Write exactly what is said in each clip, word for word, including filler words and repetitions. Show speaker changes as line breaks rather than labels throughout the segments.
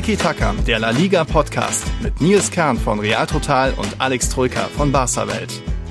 Tiki Taka, der La Liga Podcast mit Nils Kern von Real Total und Alex Troika von Barca Welt.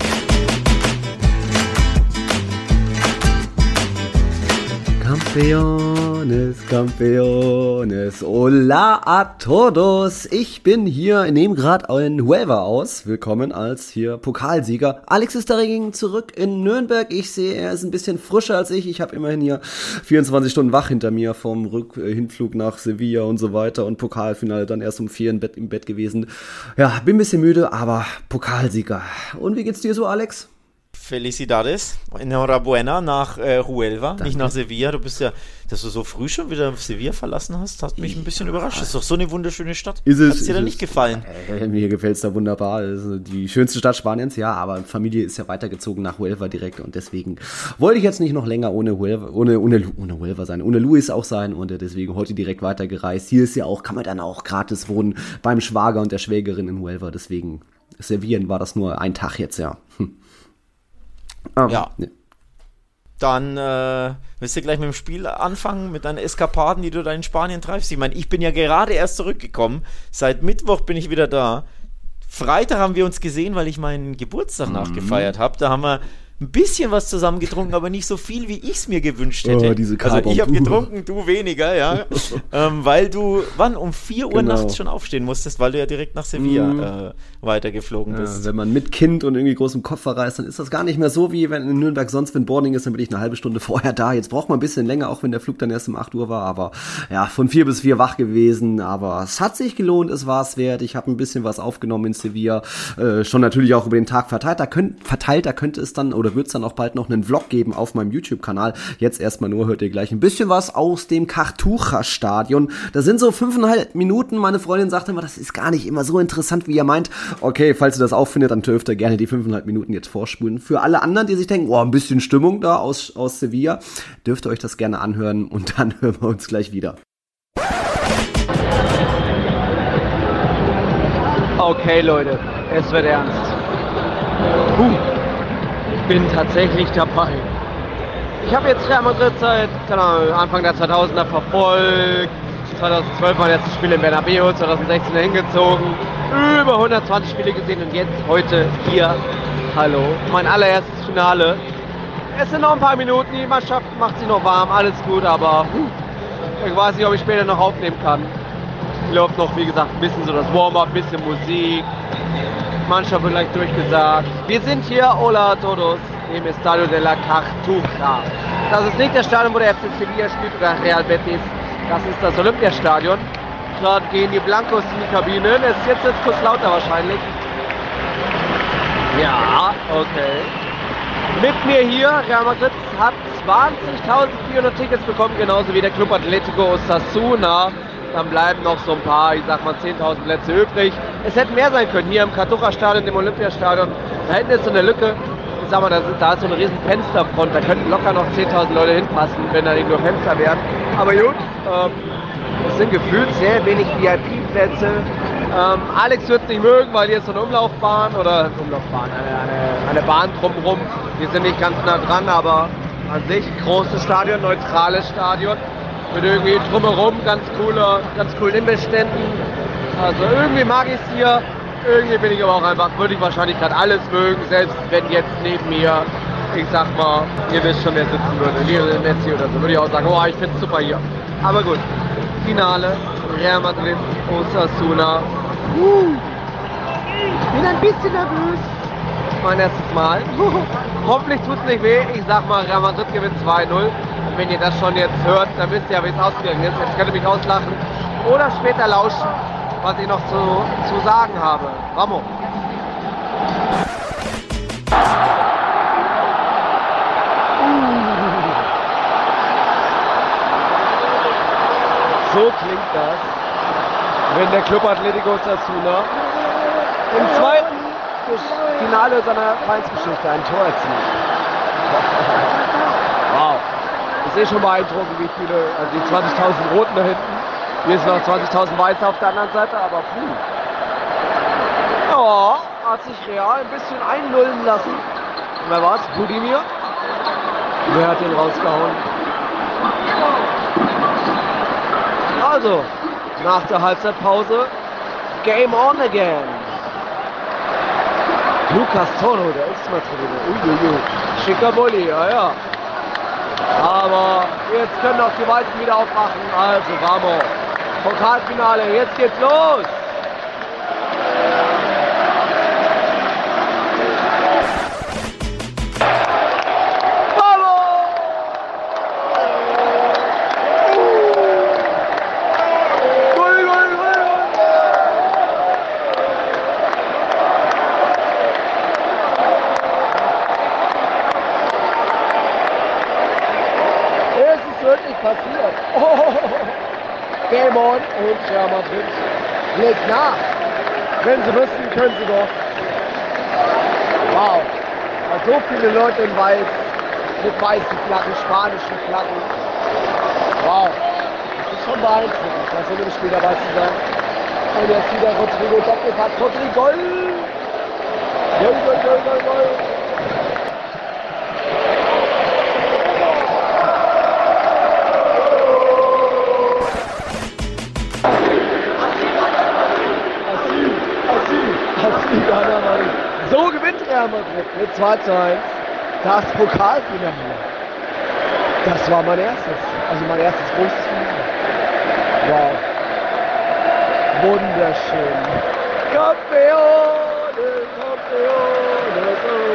Campeones, Campeones, hola a todos. Ich bin hier, nehme gerade ein Huelva aus. Willkommen als hier Pokalsieger. Alex ist dagegen zurück in Nürnberg. Ich sehe, er ist ein bisschen frischer als ich. Ich habe immerhin hier vierundzwanzig Stunden wach hinter mir vom Rück äh, Hinflug nach Sevilla und so weiter. Und Pokalfinale dann erst um vier im Bett, im Bett gewesen. Ja, bin ein bisschen müde, aber Pokalsieger. Und wie geht's dir so, Alex?
Felicidades, enhorabuena nach äh, Huelva, Danke. Nicht nach Sevilla. Du bist ja, dass du so früh schon wieder Sevilla verlassen hast, hat mich ein bisschen ja. überrascht. Das ist doch so eine wunderschöne Stadt. Ist es, hat es dir da nicht gefallen?
Äh, mir gefällt es da wunderbar. Das ist die schönste Stadt Spaniens, ja, aber Familie ist ja weitergezogen nach Huelva direkt und deswegen wollte ich jetzt nicht noch länger ohne Huelva, ohne, ohne, ohne Huelva sein, ohne Luis auch sein und deswegen heute direkt weitergereist. Hier ist ja auch, kann man dann auch gratis wohnen beim Schwager und der Schwägerin in Huelva, deswegen Sevilla war das nur ein Tag jetzt, ja. Hm.
Ah, ja. Ne. Dann äh, willst du gleich mit dem Spiel anfangen, mit deinen Eskapaden, die du da in Spanien treibst. Ich meine, ich bin ja gerade erst zurückgekommen. Seit Mittwoch bin ich wieder da. Freitag haben wir uns gesehen, weil ich meinen Geburtstag mhm. nachgefeiert habe. Da haben wir ein bisschen was zusammen getrunken, aber nicht so viel, wie ich es mir gewünscht hätte.
Oh, diese
also ich habe getrunken, du weniger, ja. ähm, weil du, wann, um vier Uhr genau. nachts schon aufstehen musstest, weil du ja direkt nach Sevilla mm. äh, weitergeflogen
ja,
bist.
Wenn man mit Kind und irgendwie großem Kopf verreist, dann ist das gar nicht mehr so, wie wenn in Nürnberg sonst, wenn Boarding ist, dann bin ich eine halbe Stunde vorher da. Jetzt braucht man ein bisschen länger, auch wenn der Flug dann erst um acht Uhr war, aber ja, von vier bis vier wach gewesen, aber es hat sich gelohnt, es war es wert. Ich habe ein bisschen was aufgenommen in Sevilla, äh, schon natürlich auch über den Tag verteilt. Da könnt, verteilt, da könnte es dann, oder wird es dann auch bald noch einen Vlog geben auf meinem YouTube-Kanal. Jetzt erstmal nur, hört ihr gleich ein bisschen was aus dem Cartuja-Stadion. Da sind so fünfeinhalb Minuten. Meine Freundin sagte immer, das ist gar nicht immer so interessant, wie ihr meint. Okay, falls ihr das auch findet, dann dürft ihr gerne die fünfeinhalb Minuten jetzt vorspulen. Für alle anderen, die sich denken, oh, ein bisschen Stimmung da aus, aus Sevilla, dürft ihr euch das gerne anhören und dann hören wir uns gleich wieder.
Okay, Leute, es wird ernst. Puh. Ich bin tatsächlich dabei. Ich habe jetzt Real Madrid seit keine Ahnung, Anfang der zweitausender verfolgt. zweitausendzwölf mein letztes Spiel in Bernabeu, zweitausendsechzehn hingezogen. Über hundertzwanzig Spiele gesehen und jetzt heute hier. Hallo, mein allererstes Finale. Es sind noch ein paar Minuten, die Mannschaft macht sich noch warm, alles gut, aber ich weiß nicht, ob ich später noch aufnehmen kann. Ich läuft noch, wie gesagt, ein bisschen so das Warm-up, ein bisschen Musik. Mannschaft wird gleich durchgesagt. Wir sind hier, hola a todos, im Estadio de la Cartuja. Das ist nicht das Stadion, wo der F C Sevilla spielt oder Real Betis. Das ist das Olympiastadion. Gerade gehen die Blancos in die Kabine. Es ist jetzt, jetzt kurz lauter wahrscheinlich. Ja, okay. Mit mir hier, Real Madrid hat zwanzigtausendvierhundert Tickets bekommen, genauso wie der Club Atletico Osasuna. Dann bleiben noch so ein paar, ich sag mal zehntausend Plätze übrig. Es hätten mehr sein können, hier im Cartuja-Stadion, im Olympiastadion. Da hinten ist so eine Lücke, ich sag mal, da, da ist so eine riesen Fensterfront, da könnten locker noch zehntausend Leute hinpassen, wenn da nicht nur Fenster wären. Aber gut, ähm, es sind gefühlt sehr wenig V I P-Plätze. Ähm, Alex wird es nicht mögen, weil hier ist so eine Umlaufbahn, oder Umlaufbahn, eine, eine, eine Bahn drumherum. Die sind nicht ganz nah dran, aber an sich großes Stadion, neutrales Stadion. Mit irgendwie drumherum ganz cooler, ganz coolen Imbissständen. Also irgendwie mag ich es hier. Irgendwie bin ich aber auch einfach, würde ich wahrscheinlich gerade alles mögen, selbst wenn jetzt neben mir, ich sag mal, ihr wisst schon, wer sitzen würde, Lionel Messi oder so, würde ich auch sagen, oh, ich finde es super hier. Aber gut, Finale, Real Madrid, Osasuna. Uh, ich bin ein bisschen nervös. Mein erstes Mal. Hoffentlich tut es nicht weh. Ich sag mal, Real Madrid gewinnt zwei null. Und wenn ihr das schon jetzt hört, dann wisst ihr ja, wie es ausgegangen ist. Jetzt könnt ihr mich auslachen oder später lauschen, was ich noch zu, zu sagen habe. Vamos. So klingt das, wenn der Club Atletico Osasuna im zweiten Finale seiner Vereinsgeschichte ein Tor erzielt. Wow. Ich sehe schon beeindruckend, wie viele, also die zwanzigtausend Roten da hinten. Hier sind noch zwanzigtausend Weiße auf der anderen Seite, aber puh. Ja, hat sich Real ein bisschen einlullen lassen. Und wer war's? Budimir? Wer hat den rausgehauen? Also, nach der Halbzeitpause. Game on again. Lukas Torno, der ist mal drin. Uiuiui. Schicker Bulli, ja, ja. Aber jetzt können auch die Weißen wieder aufmachen. Also, vamos. Pokalfinale, jetzt geht's los. Passiert. Oh, Game on und Real Madrid legt nach. Wenn sie müssen, können sie doch. Wow. So viele Leute in Weiß, mit weißen Flaggen, spanischen Flaggen. Wow. Das ist schon beeindruckend, das in dem Spiel dabei zu sein. Und jetzt wieder Rodrigo Doppelpack. Rodrigo! Goal, Goal, Goal, Goal, Goal. So gewinnt Real Madrid mit zwei zu eins das Pokalfinale. Das war mein erstes, also mein erstes großes Finale. Wow. Wunderschön. Campeone, Campeone,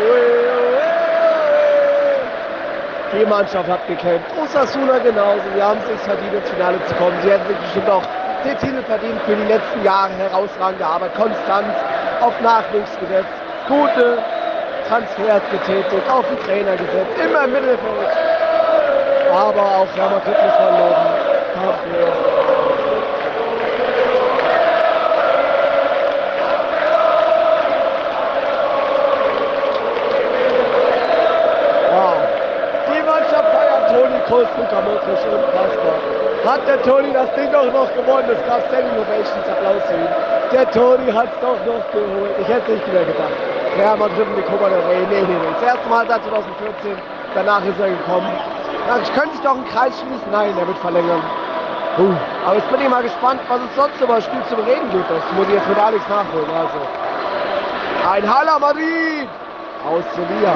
die Mannschaft hat gekämpft. Osasuna genauso. Sie haben es sich verdient, ins Finale zu kommen. Sie hätten sich bestimmt auch den Titel verdient für die letzten Jahre. Herausragende Arbeit, Konstanz, auf Nachwuchs gesetzt, gute Transfers getätigt, auf den Trainer gesetzt, immer im Mittelfeld. Aber auch Real Madrid muss man loben. Wow. Die Mannschaft feiert Toni Kroos, Luka Modric, unfassbar. Hat der Toni das Ding doch noch gewonnen, das gab Standing Ovations, Applaus für ihn. Der Toni hat es doch noch geholt. Ich hätte es nicht mehr gedacht. Real Madrid in die Copa del Rey. Nee, nee, nee. Das erste Mal seit zwanzig vierzehn. Danach ist er gekommen. Ich könnte sich doch einen Kreis schließen. Nein, er wird verlängern. Uh. Aber jetzt bin ich mal gespannt, was es sonst über das Spiel zum Reden gibt. Das muss ich jetzt mit Alex nachholen. Also. Ein Hala Madrid aus Sevilla.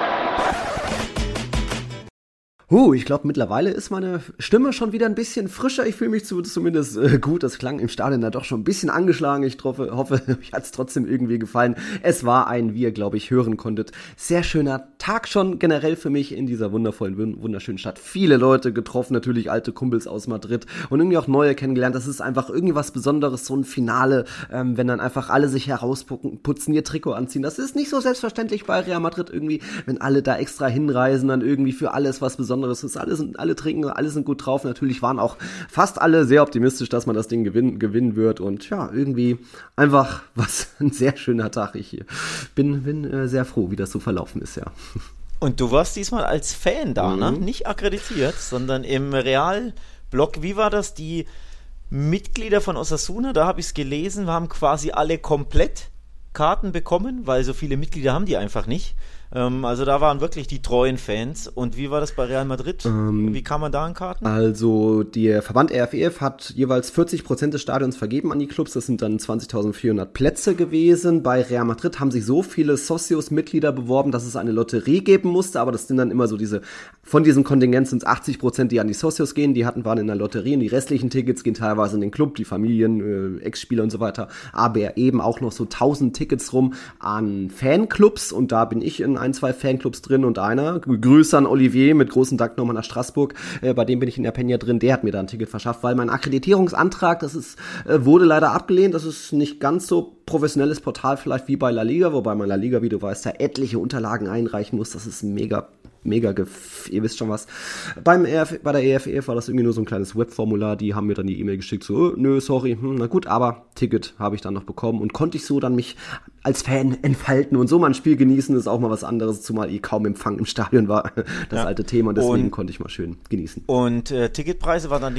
Huh, ich glaube, mittlerweile ist meine Stimme schon wieder ein bisschen frischer. Ich fühle mich zu, zumindest äh, gut. Das klang im Stadion da doch schon ein bisschen angeschlagen. Ich hoffe, hoffe euch hat es trotzdem irgendwie gefallen. Es war ein, wie ihr, glaube ich, hören konntet, sehr schöner Tag schon generell für mich in dieser wundervollen, wunderschönen Stadt. Viele Leute getroffen, natürlich alte Kumpels aus Madrid und irgendwie auch neue kennengelernt. Das ist einfach irgendwie was Besonderes, so ein Finale, ähm, wenn dann einfach alle sich herausputzen, ihr Trikot anziehen. Das ist nicht so selbstverständlich bei Real Madrid irgendwie, wenn alle da extra hinreisen, dann irgendwie für alles was Besonderes. Es ist alles, alle trinken, alle sind gut drauf. Natürlich waren auch fast alle sehr optimistisch, dass man das Ding gewinnen, gewinnen wird. Und ja, irgendwie einfach was ein sehr schöner Tag. Ich hier bin, bin äh, sehr froh, wie das so verlaufen ist, ja.
Und du warst diesmal als Fan da, mhm. ne? Nicht akkreditiert, sondern im Real-Blog. Wie war das? Die Mitglieder von Osasuna, da habe ich es gelesen, haben quasi alle komplett Karten bekommen, weil so viele Mitglieder haben die einfach nicht. Ähm, also da waren wirklich die treuen Fans. Und wie war das bei Real Madrid? Ähm, wie kam man da an Karten?
Also der Verband R F E F hat jeweils vierzig Prozent des Stadions vergeben an die Clubs. Das sind dann zwanzigtausendvierhundert Plätze gewesen. Bei Real Madrid haben sich so viele Socios-Mitglieder beworben, dass es eine Lotterie geben musste. Aber das sind dann immer so diese, von diesem Kontingent sind es achtzig Prozent, die an die Socios gehen. Die hatten, waren in der Lotterie und die restlichen Tickets gehen teilweise in den Club, die Familien, äh, Ex-Spieler und so weiter. Aber eben auch noch so tausend Tickets rum an Fanclubs. Und da bin ich in ein, zwei Fanclubs drin und einer. Grüße an Olivier, mit großen Dank nochmal nach Straßburg. Äh, bei dem bin ich in der Peña drin. Der hat mir da ein Ticket verschafft, weil mein Akkreditierungsantrag, das ist, äh, wurde leider abgelehnt. Das ist nicht ganz so professionelles Portal vielleicht wie bei La Liga, wobei man La Liga, wie du weißt, da etliche Unterlagen einreichen muss. Das ist mega mega, gef- ihr wisst schon was. Beim R F, bei der E F E F war das irgendwie nur so ein kleines Webformular, die haben mir dann die E-Mail geschickt, so, oh, nö, sorry, hm, na gut, aber Ticket habe ich dann noch bekommen und konnte ich so dann mich als Fan entfalten und so mal ein Spiel genießen, ist auch mal was anderes, zumal eh kaum Empfang im Stadion war, das ja. alte Thema, deswegen und, konnte ich mal schön genießen.
Und äh, Ticketpreise waren dann die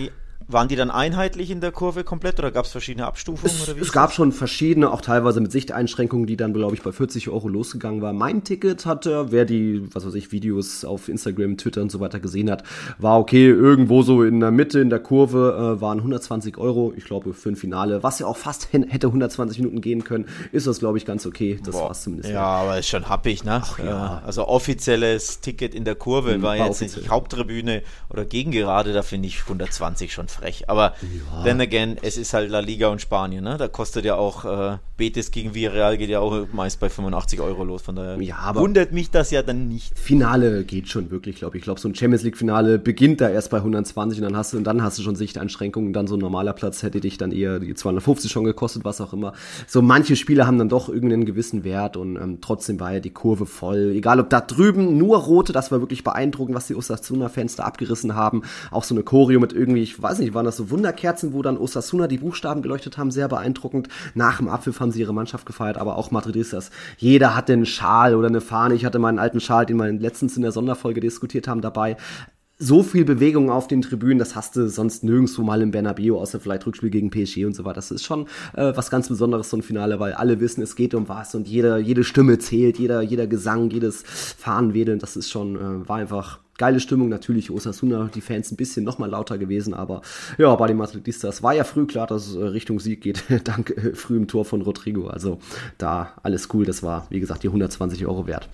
waren die dann einheitlich in der Kurve komplett oder gab es verschiedene Abstufungen?
Es,
oder wie
es gab schon verschiedene, auch teilweise mit Sichteinschränkungen, die dann, glaube ich, bei vierzig Euro losgegangen war. Mein Ticket hatte, wer die, was weiß ich, Videos auf Instagram, Twitter und so weiter gesehen hat, war okay, irgendwo so in der Mitte, in der Kurve, äh, waren hundertzwanzig Euro, ich glaube, für ein Finale, was ja auch fast hin, hätte hundertzwanzig Minuten gehen können, ist das, glaube ich, ganz okay. Das war es zumindest.
Ja, aber ist schon happig, ne? Ach, ja. Also offizielles Ticket in der Kurve mhm, war, war jetzt offiziell. Nicht Haupttribüne oder Gegengerade, da finde ich hundertzwanzig schon frech. Aber ja. Then again, es ist halt La Liga und Spanien, ne? Da kostet ja auch äh, Betis gegen Villarreal geht ja auch meist bei fünfundachtzig Euro los. Von daher
ja, aber
wundert mich das ja dann nicht.
Finale geht schon wirklich, glaube ich. Ich glaube, so ein Champions League Finale beginnt da erst bei hundertzwanzig und dann hast du und dann hast du schon Sichteinschränkungen. Dann so ein normaler Platz hätte dich dann eher die zweihundertfünfzig schon gekostet, was auch immer. So manche Spiele haben dann doch irgendeinen gewissen Wert und ähm, trotzdem war ja die Kurve voll. Egal ob da drüben nur Rote, das war wirklich beeindruckend, was die Osasuna-Fans da abgerissen haben. Auch so eine Choreo mit irgendwie, ich weiß nicht, waren das so Wunderkerzen, wo dann Osasuna die Buchstaben geleuchtet haben, sehr beeindruckend. Nach dem Abpfiff haben sie ihre Mannschaft gefeiert, aber auch Madridistas. Jeder hatte einen Schal oder eine Fahne. Ich hatte meinen alten Schal, den wir letztens in der Sonderfolge diskutiert haben, dabei. So viel Bewegung auf den Tribünen, das hast du sonst nirgendwo mal im Bernabeu, außer vielleicht Rückspiel gegen P S G und so weiter. Das ist schon äh, was ganz Besonderes, so ein Finale, weil alle wissen, es geht um was und jeder, jede Stimme zählt, jeder, jeder Gesang, jedes Fahnenwedeln, das ist schon, äh, war einfach geile Stimmung. Natürlich Osasuna, die Fans ein bisschen noch mal lauter gewesen, aber ja, bei den Madridistas war ja früh klar, dass es äh, Richtung Sieg geht, dank äh, frühem Tor von Rodrigo. Also da alles cool, das war, wie gesagt, die hundertzwanzig Euro wert.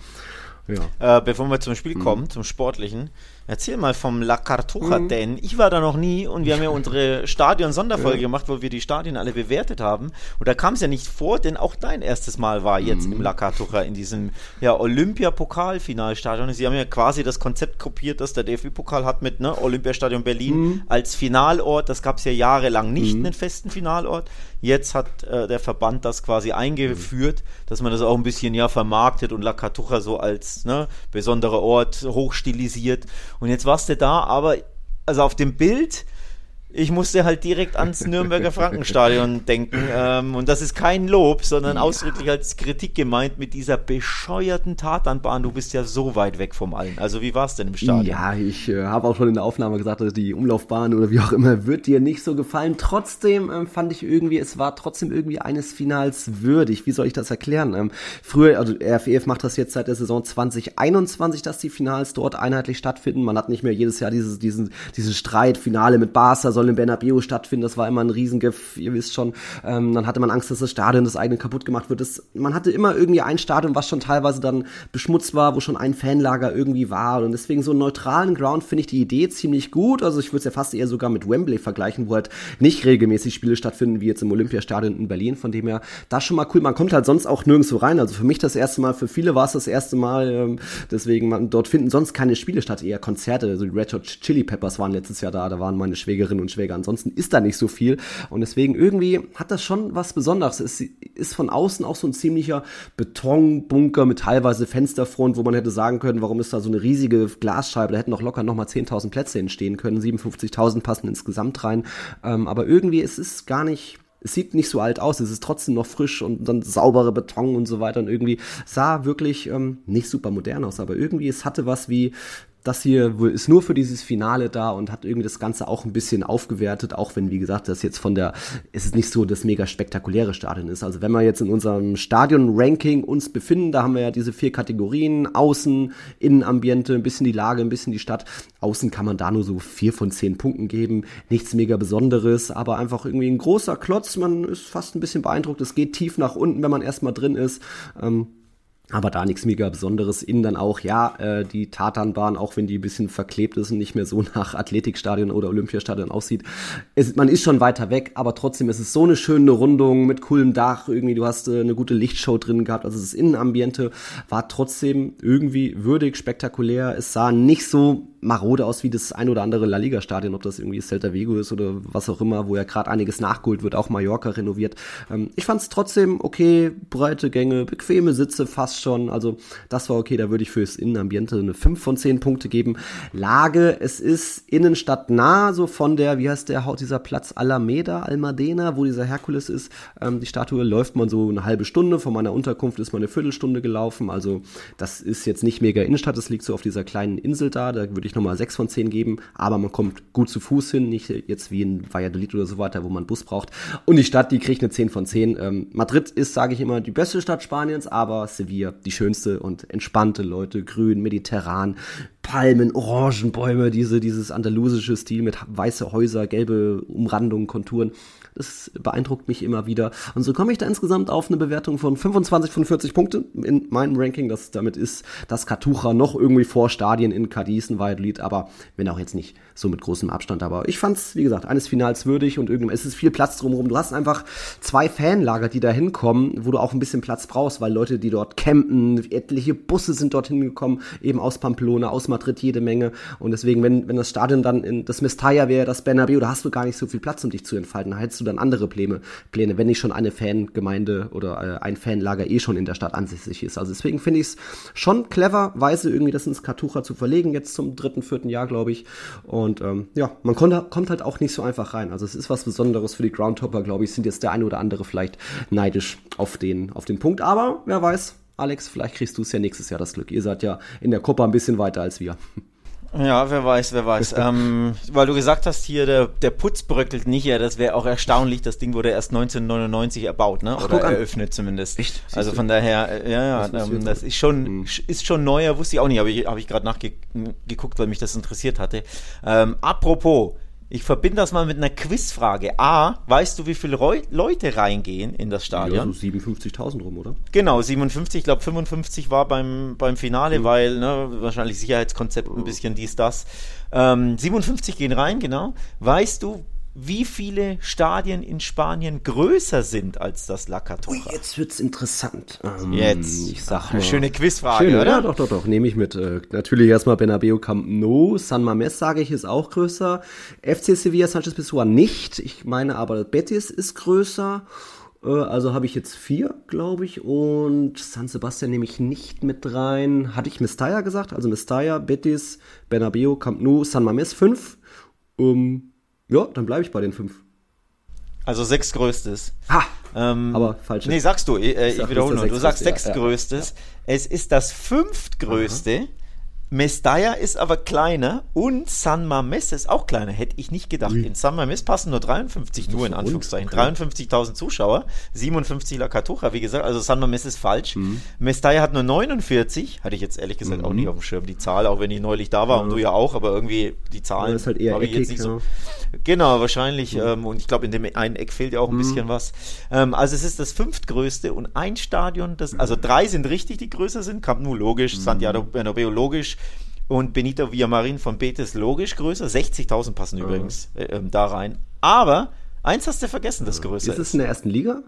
Ja. Äh, bevor wir zum Spiel kommen, mhm. zum Sportlichen, erzähl mal vom La Cartuja, mhm. denn ich war da noch nie und wir haben ja unsere Stadion-Sonderfolge ja. gemacht, wo wir die Stadien alle bewertet haben und da kam es ja nicht vor, denn auch dein erstes Mal war jetzt mhm. im La Cartuja in diesem ja, Olympia-Pokal-Finalstadion. Sie haben ja quasi das Konzept kopiert, das der D F B-Pokal hat mit ne, Olympiastadion Berlin mhm. als Finalort, das gab es ja jahrelang nicht, mhm. einen festen Finalort. Jetzt hat äh, der Verband das quasi eingeführt, mhm. dass man das auch ein bisschen ja vermarktet und La Cartuja so als ne, besonderer Ort hochstilisiert. Und jetzt warst du da, aber also auf dem Bild, ich musste halt direkt ans Nürnberger Frankenstadion denken. Ähm, und das ist kein Lob, sondern ja. ausdrücklich als Kritik gemeint mit dieser bescheuerten Tatanbahn. Du bist ja so weit weg vom Allen. Also wie war es denn im Stadion?
Ja, ich äh, habe auch schon in der Aufnahme gesagt, dass die Umlaufbahn oder wie auch immer wird dir nicht so gefallen. Trotzdem ähm, fand ich irgendwie, es war trotzdem irgendwie eines Finals würdig. Wie soll ich das erklären? Ähm, früher, also R F E F macht das jetzt seit der Saison zwanzig einundzwanzig, dass die Finals dort einheitlich stattfinden. Man hat nicht mehr jedes Jahr dieses, diesen, diesen Streit, Finale mit Barca, soll im Bernabeu stattfinden, das war immer ein Riesengift, ihr wisst schon, ähm, dann hatte man Angst, dass das Stadion das eigene kaputt gemacht wird. Das, man hatte immer irgendwie ein Stadion, was schon teilweise dann beschmutzt war, wo schon ein Fanlager irgendwie war und deswegen so einen neutralen Ground finde ich die Idee ziemlich gut, also ich würde es ja fast eher sogar mit Wembley vergleichen, wo halt nicht regelmäßig Spiele stattfinden, wie jetzt im Olympiastadion in Berlin, von dem her, das schon mal cool, man kommt halt sonst auch nirgendwo rein, also für mich das erste Mal, für viele war es das erste Mal, ähm, deswegen, man, dort finden sonst keine Spiele statt, eher Konzerte, also die Red Hot Chili Peppers waren letztes Jahr da, da waren meine Schwägerinnen und Schwäger. Ansonsten ist da nicht so viel und deswegen irgendwie hat das schon was Besonderes. Es ist von außen auch so ein ziemlicher Betonbunker mit teilweise Fensterfront, wo man hätte sagen können, warum ist da so eine riesige Glasscheibe, da hätten auch locker nochmal zehntausend Plätze entstehen können, siebenundfünfzigtausend passen insgesamt rein, ähm, aber irgendwie es ist gar nicht, es sieht nicht so alt aus, es ist trotzdem noch frisch und dann saubere Beton und so weiter und irgendwie sah wirklich ähm, nicht super modern aus, aber irgendwie es hatte was wie, das hier ist nur für dieses Finale da und hat irgendwie das Ganze auch ein bisschen aufgewertet, auch wenn, wie gesagt, das jetzt von der, es ist nicht so das mega spektakuläre Stadion ist. Also wenn wir jetzt in unserem Stadion-Ranking uns befinden, da haben wir ja diese vier Kategorien, Außen, Innenambiente, ein bisschen die Lage, ein bisschen die Stadt. Außen kann man da nur so vier von zehn Punkten geben, nichts mega Besonderes, aber einfach irgendwie ein großer Klotz, man ist fast ein bisschen beeindruckt, es geht tief nach unten, wenn man erstmal drin ist, ähm, aber da nichts mega Besonderes. Innen dann auch, ja, äh, die Tatanbahn, auch wenn die ein bisschen verklebt ist und nicht mehr so nach Athletikstadion oder Olympiastadion aussieht. Es, man ist schon weiter weg, aber trotzdem ist es so eine schöne Rundung mit coolem Dach. Irgendwie, du hast äh, eine gute Lichtshow drin gehabt. Also das Innenambiente war trotzdem irgendwie würdig, spektakulär. Es sah nicht so marode aus wie das ein oder andere La Liga-Stadion, ob das irgendwie Celta Vigo ist oder was auch immer, wo ja gerade einiges nachgeholt wird, auch Mallorca renoviert. Ähm, ich fand es trotzdem okay, breite Gänge, bequeme Sitze, fast passt schon. Also das war okay, da würde ich fürs Innenambiente eine fünf von zehn Punkte geben. Lage, es ist innenstadtnah, so von der, wie heißt der, dieser Platz Alameda, Almadena, wo dieser Herkules ist, ähm, die Statue, läuft man so eine halbe Stunde. Von meiner Unterkunft ist man eine Viertelstunde gelaufen. Also das ist jetzt nicht mega Innenstadt, das liegt so auf dieser kleinen Insel da. Da würde ich nochmal sechs von zehn geben. Aber man kommt gut zu Fuß hin, nicht jetzt wie in Valladolid oder so weiter, wo man einen Bus braucht. Und die Stadt, die kriegt eine zehn von zehn. Ähm, Madrid ist, sage ich immer, die beste Stadt Spaniens, aber Sevilla die schönste und entspannte Leute, grün, mediterran, Palmen, Orangenbäume, diese, dieses andalusische Stil mit weiße Häuser, gelbe Umrandungen, Konturen. Das beeindruckt mich immer wieder. Und so komme ich da insgesamt auf eine Bewertung von fünfundzwanzig von vierzig Punkte in meinem Ranking. Das, damit ist das Cartuja noch irgendwie vor Stadien in Cadiz, in Valladolid, aber wenn auch jetzt nicht so mit großem Abstand. Aber ich fand's, wie gesagt, eines Finals würdig und irgendwann, es ist viel Platz drumherum. Du hast einfach zwei Fanlager, die da hinkommen, wo du auch ein bisschen Platz brauchst, weil Leute, die dort campen, etliche Busse sind dorthin gekommen, eben aus Pamplona, aus Madrid jede Menge. Und deswegen, wenn, wenn das Stadion dann in das Mestalla wäre, das Bernabéu, da hast du gar nicht so viel Platz, um dich zu entfalten. Da hättest du dann andere Pläne, Pläne, wenn nicht schon eine Fangemeinde oder äh, ein Fanlager eh schon in der Stadt ansässig ist. Also deswegen finde ich es schon cleverweise irgendwie das ins Cartuja zu verlegen, jetzt zum dritten, vierten Jahr, glaube ich. Und ähm, ja, man konnte, kommt halt auch nicht so einfach rein. Also es ist was Besonderes für die Groundhopper, glaube ich, sind jetzt der eine oder andere vielleicht neidisch auf den, auf den Punkt. Aber wer weiß, Alex, vielleicht kriegst du es ja nächstes Jahr das Glück. Ihr seid ja in der Copa ein bisschen weiter als wir.
Ja, wer weiß, wer weiß. ähm, weil du gesagt hast, hier, der, der Putz bröckelt nicht, ja, das wäre auch erstaunlich. Das Ding wurde erst neunzehnhundertneunundneunzig erbaut, ne? Ach, oder eröffnet zumindest. Echt? Also von daher, ja, ja, das, ähm, das ist schon, mhm. ist schon neuer, wusste ich auch nicht, aber ich, habe ich gerade nachgeguckt, weil mich das interessiert hatte. Ähm, apropos, ich verbinde das mal mit einer Quizfrage. A, weißt du, wie viele Reu- Leute reingehen in das Stadion?
Ja, so siebenundfünfzigtausend rum, oder?
Genau, siebenundfünfzig, ich glaube fünfundfünfzig war beim, beim Finale, mhm. weil, ne, wahrscheinlich Sicherheitskonzept ein bisschen dies, das. Ähm, siebenundfünfzig gehen rein, genau. Weißt du, wie viele Stadien in Spanien größer sind als das La Cartuja?
Ui, jetzt wird's interessant.
Ähm, jetzt.
Ich sag
mal. Schöne Quizfrage,
Schöne,
oder?
Ja, doch, doch, doch, nehme ich mit. Äh, natürlich erstmal Bernabéu, Camp Nou, San Mamés, sage ich, ist auch größer. F C Sevilla, Sánchez Pizjuán nicht. Ich meine aber, Betis ist größer. Äh, also habe ich jetzt vier, glaube ich. Und San Sebastian nehme ich nicht mit rein. Hatte ich Mestalla gesagt? Also Mestalla, Betis, Bernabéu, Camp Nou, San Mamés, fünf. Um, Ja, dann bleibe ich bei den fünf.
Also sechstgrößtes.
Ha!
Ähm,
aber falsch.
Nee, sagst du, äh, ich, ich wiederhole nur. Du sagst sechstgrößtes.
Ja.
Es ist das fünftgrößte. Aha. Mestalla ist aber kleiner und San Mamés ist auch kleiner. Hätte ich nicht gedacht. Mhm. In San Mamés passen nur dreiundfünfzig, nur in Anführungszeichen, okay. dreiundfünfzigtausend Zuschauer, siebenundfünfzig La Cartuja, wie gesagt, also San Mamés ist falsch. Mhm. Mestalla hat nur neunundvierzig, hatte ich jetzt ehrlich gesagt mhm. auch nicht auf dem Schirm, die Zahl, auch wenn ich neulich da war ja. und du ja auch, aber irgendwie die Zahlen
ist halt eher
habe ich
eckig,
jetzt nicht
ja.
so. Genau, wahrscheinlich.
Mhm.
Ähm, und ich glaube, in dem einen Eck fehlt ja auch ein
mhm.
bisschen was. Ähm, also es ist das fünftgrößte und ein Stadion, das, also drei sind richtig, die größer sind. Camp Nou logisch, mhm. Santiago Bernabéu logisch. Und Benito Villamarín von Betis logisch größer. sechzigtausend passen mhm. übrigens äh, ähm, da rein. Aber eins hast du vergessen, das größer ist.
Ist es in der ersten Liga?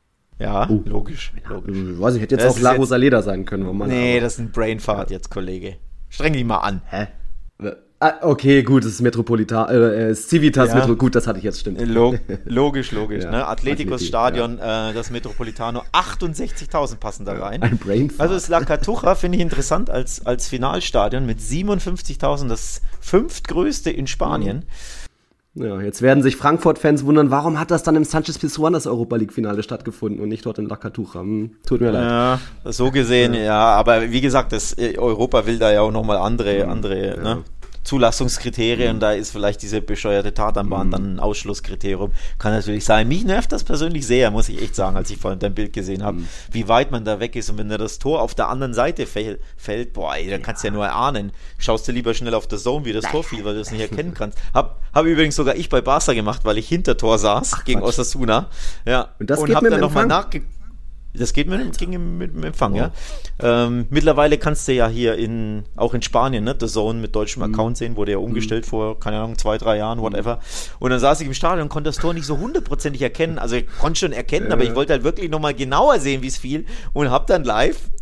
Ja,
uh.
logisch. logisch.
Ich weiß nicht, hätte jetzt das auch La Rosaleda sein können. Wo man
nee,
aber,
das ist ein Brainfart jetzt, Kollege. Streng dich mal an.
Hä? Ah, okay, gut, das ist Metropolitan, äh, Civitas, ja. Metro, gut, das hatte ich jetzt, stimmt.
Log- logisch, logisch, ja. ne? Atleticos
Athletic,
Stadion,
ja.
äh, das Metropolitano, achtundsechzigtausend passen da rein.
Ein Brainfart.
Also das La Cartuja finde ich interessant als, als Finalstadion mit siebenundfünfzigtausend, das fünftgrößte in Spanien.
Ja, jetzt werden sich Frankfurt-Fans wundern, warum hat das dann im Sánchez Pizjuán das Europa-League-Finale stattgefunden und nicht dort in La Cartuja? Hm, tut mir leid.
Ja, so gesehen, ja. ja, aber wie gesagt, das Europa will da ja auch nochmal andere,
ja,
andere,
ja.
ne? Zulassungskriterien,
mhm.
da ist vielleicht diese bescheuerte Tatanbahn
mhm.
dann ein Ausschlusskriterium. Kann natürlich sein. Mich nervt das persönlich sehr, muss ich echt sagen, als ich vorhin dein Bild gesehen habe, mhm. wie weit man da weg ist. Und wenn da das Tor auf der anderen Seite fäll, fällt, boah, ey, dann kannst du ja nur erahnen. Schaust du lieber schnell auf der Zone, wie das Tor fiel, weil du das nicht erkennen kannst. Hab, hab übrigens sogar ich bei Barca gemacht, weil ich hinter Tor saß, Ach, gegen Quatsch. Osasuna. Ja.
Und das
und
geht
hab
mit
dann nochmal
Empfang?
nachgeguckt. Das geht mit, ging mit dem Empfang, oh. ja. Ähm, mittlerweile kannst du ja hier in, auch in Spanien, ne, The Zone mit deutschem mhm. Account sehen, wurde ja umgestellt mhm. vor, keine Ahnung, zwei, drei Jahren, whatever. Und dann saß ich im Stadion und konnte das Tor nicht so hundertprozentig erkennen. Also ich konnte schon erkennen, äh. aber ich wollte halt wirklich nochmal genauer sehen, wie es fiel und hab dann live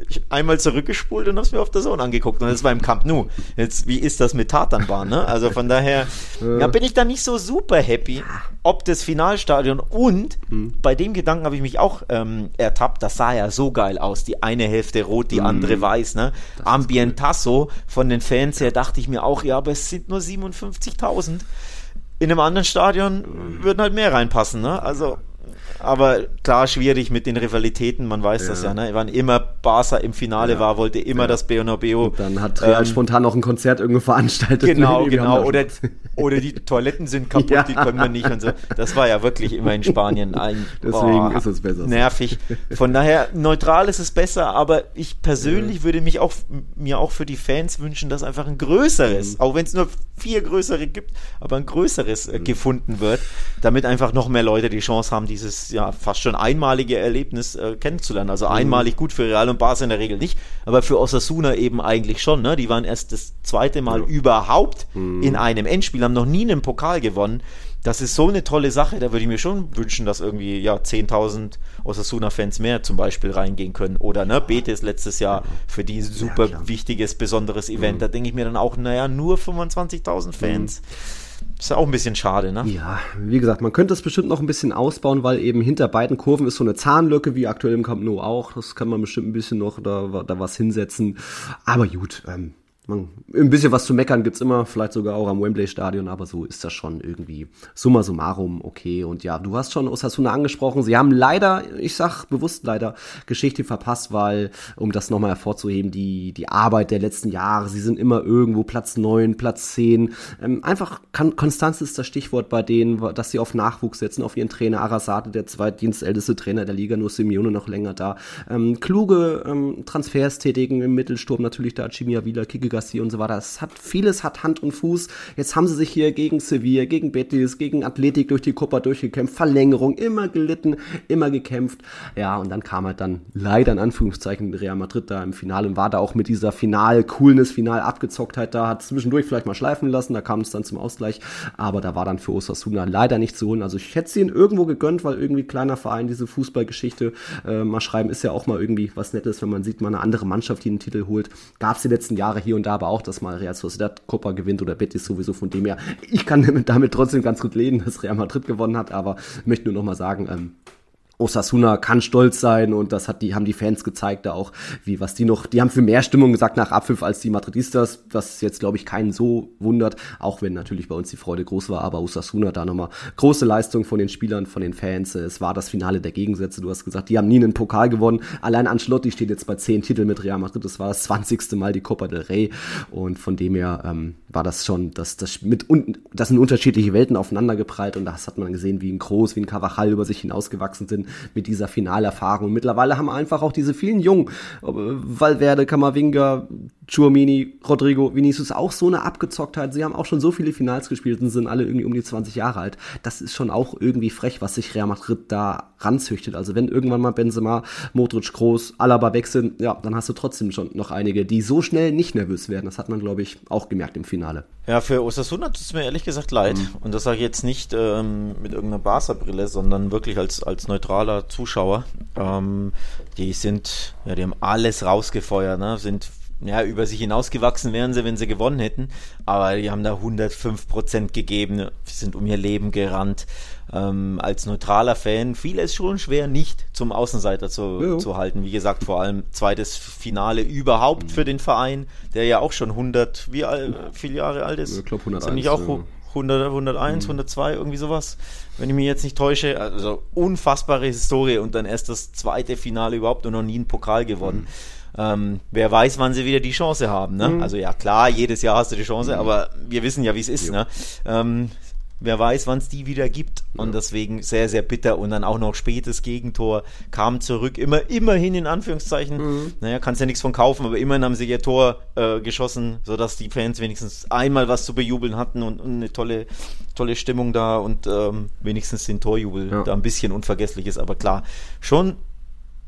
einmal zurückgespult und hab's mir auf der Zone angeguckt und das war im Camp Nou. Jetzt, wie ist das mit Tatanbahn, ne? Also von daher, ja, bin ich da nicht so super happy, ob das Finalstadion und hm. bei dem Gedanken habe ich mich auch ähm, ertappt, das sah ja so geil aus, die eine Hälfte rot, die hm. andere weiß, ne? Ambientasso von den Fans her, dachte ich mir auch, ja, aber es sind nur siebenundfünfzigtausend. In einem anderen Stadion würden halt mehr reinpassen, ne? Also aber klar, schwierig mit den Rivalitäten, man weiß ja. das ja, ne? Wann immer Barca im Finale ja. war, wollte immer ja. das Bernabeu.
Und dann hat Real ähm, spontan noch ein Konzert irgendwo veranstaltet.
Genau, genau. Oder, oder die Toiletten sind kaputt, ja. die können wir nicht und so. Das war ja wirklich immer in Spanien ein.
Deswegen boah, ist es besser.
Nervig. Von daher, neutral ist es besser, aber ich persönlich ja. würde mich auch, mir auch für die Fans wünschen, dass einfach ein größeres, mhm. auch wenn es nur vier größere gibt, aber ein größeres äh, gefunden wird, damit einfach noch mehr Leute die Chance haben, dieses ja fast schon einmalige Erlebnis äh, kennenzulernen. Also mhm. einmalig gut für Real und Barca in der Regel nicht, aber für Osasuna eben eigentlich schon. Ne? Die waren erst das zweite Mal ja. überhaupt mhm. in einem Endspiel, haben noch nie einen Pokal gewonnen. Das ist so eine tolle Sache, da würde ich mir schon wünschen, dass irgendwie ja zehntausend Osasuna-Fans mehr zum Beispiel reingehen können. Oder ne, Betis letztes Jahr für die super ja, wichtiges, besonderes Event. Mhm. Da denke ich mir dann auch, naja, nur fünfundzwanzigtausend Fans. Mhm. Ist ja auch ein bisschen schade, ne?
Ja, wie gesagt, man könnte es bestimmt noch ein bisschen ausbauen, weil eben hinter beiden Kurven ist so eine Zahnlücke, wie aktuell im Camp Nou auch. Das kann man bestimmt ein bisschen noch da, da was hinsetzen. Aber gut, ähm, man, ein bisschen was zu meckern gibt's immer, vielleicht sogar auch am Wembley-Stadion, aber so ist das schon irgendwie summa summarum okay. Und ja, du hast schon Osasuna angesprochen, sie haben leider, ich sag bewusst leider, Geschichte verpasst, weil, um das nochmal hervorzuheben, die die Arbeit der letzten Jahre, sie sind immer irgendwo Platz neun, Platz zehn, ähm, einfach, kan- Konstanz ist das Stichwort bei denen, dass sie auf Nachwuchs setzen, auf ihren Trainer Arrasate, der zweitdienstälteste Trainer der Liga, nur Simeone noch länger da, ähm, kluge ähm, Transfers tätigen im Mittelsturm, natürlich da Chimia Vila, Kike Garcia und so weiter. Es hat vieles hat Hand und Fuß. Jetzt haben sie sich hier gegen Sevilla, gegen Betis, gegen Athletic durch die Copa durchgekämpft. Verlängerung, immer gelitten, immer gekämpft. Ja, und dann kam halt dann leider in Anführungszeichen Real Madrid da im Finale und war da auch mit dieser Final-Coolness, Final-Abgezocktheit da, hat zwischendurch vielleicht mal schleifen lassen, da kam es dann zum Ausgleich, aber da war dann für Osasuna leider nicht zu holen. Also ich hätte sie ihnen irgendwo gegönnt, weil irgendwie kleiner Verein, diese Fußballgeschichte äh, mal schreiben, ist ja auch mal irgendwie was Nettes, wenn man sieht, mal eine andere Mannschaft, die einen Titel holt. Gab es die letzten Jahre hier und da aber auch, dass mal Real Sociedad Copa gewinnt oder Betis sowieso, von dem her, ich kann damit, damit trotzdem ganz gut leben, dass Real Madrid gewonnen hat, aber möchte nur noch mal sagen, ähm, Osasuna kann stolz sein und das hat die, haben die Fans gezeigt da auch, wie, was die noch, die haben für mehr Stimmung gesagt nach Abpfiff als die Madridistas, was jetzt, glaube ich, keinen so wundert, auch wenn natürlich bei uns die Freude groß war, aber Osasuna da nochmal große Leistung von den Spielern, von den Fans, es war das Finale der Gegensätze, du hast gesagt, die haben nie einen Pokal gewonnen, allein Ancelotti steht jetzt bei zehn Titeln mit Real Madrid, das war das zwanzigste Mal die Copa del Rey und von dem her ähm, war das schon, das, das mit un, das sind unterschiedliche Welten aufeinander geprallt und das hat man gesehen, wie ein Kroos, wie ein Carvajal über sich hinausgewachsen sind, mit dieser Finalerfahrung. Und mittlerweile haben wir einfach auch diese vielen Jungen, Valverde, Camavinga, Tchouaméni, Rodrigo, Vinicius, auch so eine Abgezocktheit. Sie haben auch schon so viele Finals gespielt und sind alle irgendwie um die zwanzig Jahre alt. Das ist schon auch irgendwie frech, was sich Real Madrid da ranzüchtet. Also wenn irgendwann mal Benzema, Modric, Kroos, Alaba wechseln, ja, dann hast du trotzdem schon noch einige, die so schnell nicht nervös werden. Das hat man, glaube ich, auch gemerkt im Finale.
Ja, für Osasuna tut es mir ehrlich gesagt leid. Mhm. Und das sage ich jetzt nicht ähm, mit irgendeiner Barca-Brille, sondern wirklich als, als neutraler Zuschauer. Ähm, die sind, ja, die haben alles rausgefeuert, ne? Sind ja, über sich hinausgewachsen wären sie, wenn sie gewonnen hätten, aber die haben da hundertfünf Prozent gegeben, sind um ihr Leben gerannt. Ähm, als neutraler Fan fiel es schon schwer, nicht zum Außenseiter zu, zu halten. Wie gesagt, vor allem zweites Finale überhaupt mhm. für den Verein, der ja auch schon hundert, wie alt, viele Jahre alt ist?
Ich glaube hunderteins.
Ist nicht auch ja. hundert, hunderteins, mhm. hundertzwei, irgendwie sowas, wenn ich mich jetzt nicht täusche. Also unfassbare Historie und dann erst das zweite Finale überhaupt und noch nie einen Pokal gewonnen. Mhm. Ähm, wer weiß, wann sie wieder die Chance haben, ne? Mhm. Also ja, klar, jedes Jahr hast du die Chance, mhm. aber wir wissen ja, wie es ist, ja. ne? Ähm, wer weiß, wann es die wieder gibt ja. und deswegen sehr, sehr bitter und dann auch noch spätes Gegentor, kam zurück, immer, immerhin in Anführungszeichen, mhm. naja, kannst ja nichts von kaufen, aber immerhin haben sie ihr Tor äh, geschossen, sodass die Fans wenigstens einmal was zu bejubeln hatten und, und eine tolle, tolle Stimmung da und ähm, wenigstens den Torjubel ja. da ein bisschen unvergesslich ist, aber klar, schon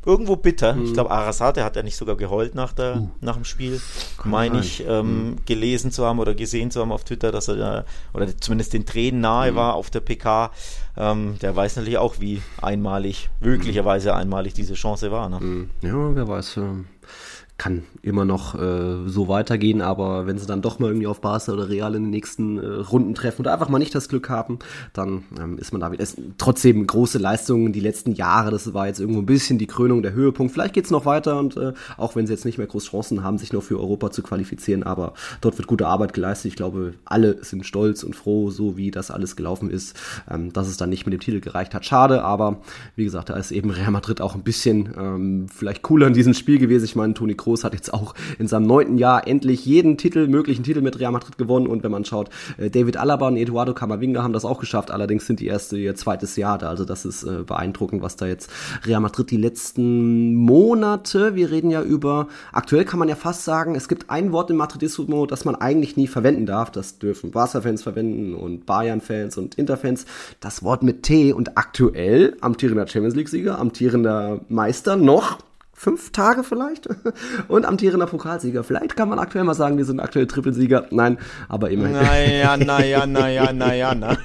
irgendwo bitter. Mhm. Ich glaube, Arrasate hat ja nicht sogar geheult nach, der, uh. nach dem Spiel, meine ich, ähm, mhm. gelesen zu haben oder gesehen zu haben auf Twitter, dass er da, oder zumindest den Tränen nahe mhm. war auf der P K. Ähm, der weiß natürlich auch, wie einmalig, möglicherweise einmalig diese Chance war. Ne?
Ja, wer weiß. Ähm kann immer noch äh, so weitergehen, aber wenn sie dann doch mal irgendwie auf Barca oder Real in den nächsten äh, Runden treffen oder einfach mal nicht das Glück haben, dann ähm, ist man da wieder. Es, trotzdem große Leistungen die letzten Jahre, das war jetzt irgendwo ein bisschen die Krönung, der Höhepunkt. Vielleicht geht's noch weiter und äh, auch wenn sie jetzt nicht mehr groß Chancen haben, sich noch für Europa zu qualifizieren, aber dort wird gute Arbeit geleistet. Ich glaube, alle sind stolz und froh, so wie das alles gelaufen ist, ähm, dass es dann nicht mit dem Titel gereicht hat. Schade, aber wie gesagt, da ist eben Real Madrid auch ein bisschen ähm, vielleicht cooler in diesem Spiel gewesen. Ich meine, Toni Kroos hat jetzt auch in seinem neunten Jahr endlich jeden Titel, möglichen Titel mit Real Madrid gewonnen und wenn man schaut, äh, David Alaba und Eduardo Camavinga haben das auch geschafft, allerdings sind die erste ihr zweites Jahr da, also das ist äh, beeindruckend, was da jetzt Real Madrid die letzten Monate, wir reden ja über, aktuell kann man ja fast sagen, es gibt ein Wort im Madridismo, das man eigentlich nie verwenden darf, das dürfen Barca-Fans verwenden und Bayern-Fans und Inter-Fans, das Wort mit T und aktuell amtierender Champions-League-Sieger, amtierender Meister noch fünf Tage vielleicht und amtierender Pokalsieger. Vielleicht kann man aktuell mal sagen, wir sind aktuell Trippelsieger. Nein, aber immerhin.
Naja, naja, naja, naja, na.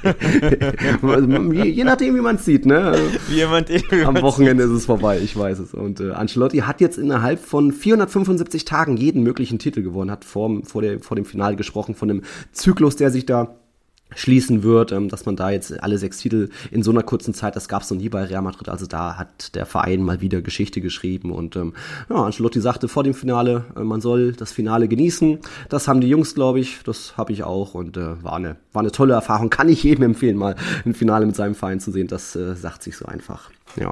je, je nachdem, wie man es sieht, ne?
Jemand,
am Wochenende ist es vorbei, ich weiß es. Und äh, Ancelotti hat jetzt innerhalb von vierhundertfünfundsiebzig Tagen jeden möglichen Titel gewonnen, hat vor, vor, der, vor dem Finale gesprochen, von dem Zyklus, der sich da schließen wird, ähm, dass man da jetzt alle sechs Titel in so einer kurzen Zeit, das gab es noch nie bei Real Madrid, also da hat der Verein mal wieder Geschichte geschrieben und ähm, ja, Ancelotti sagte vor dem Finale, äh, man soll das Finale genießen, das haben die Jungs, glaube ich, das habe ich auch und äh, war eine war eine tolle Erfahrung, kann ich jedem empfehlen, mal ein Finale mit seinem Verein zu sehen, das äh, sagt sich so einfach, ja.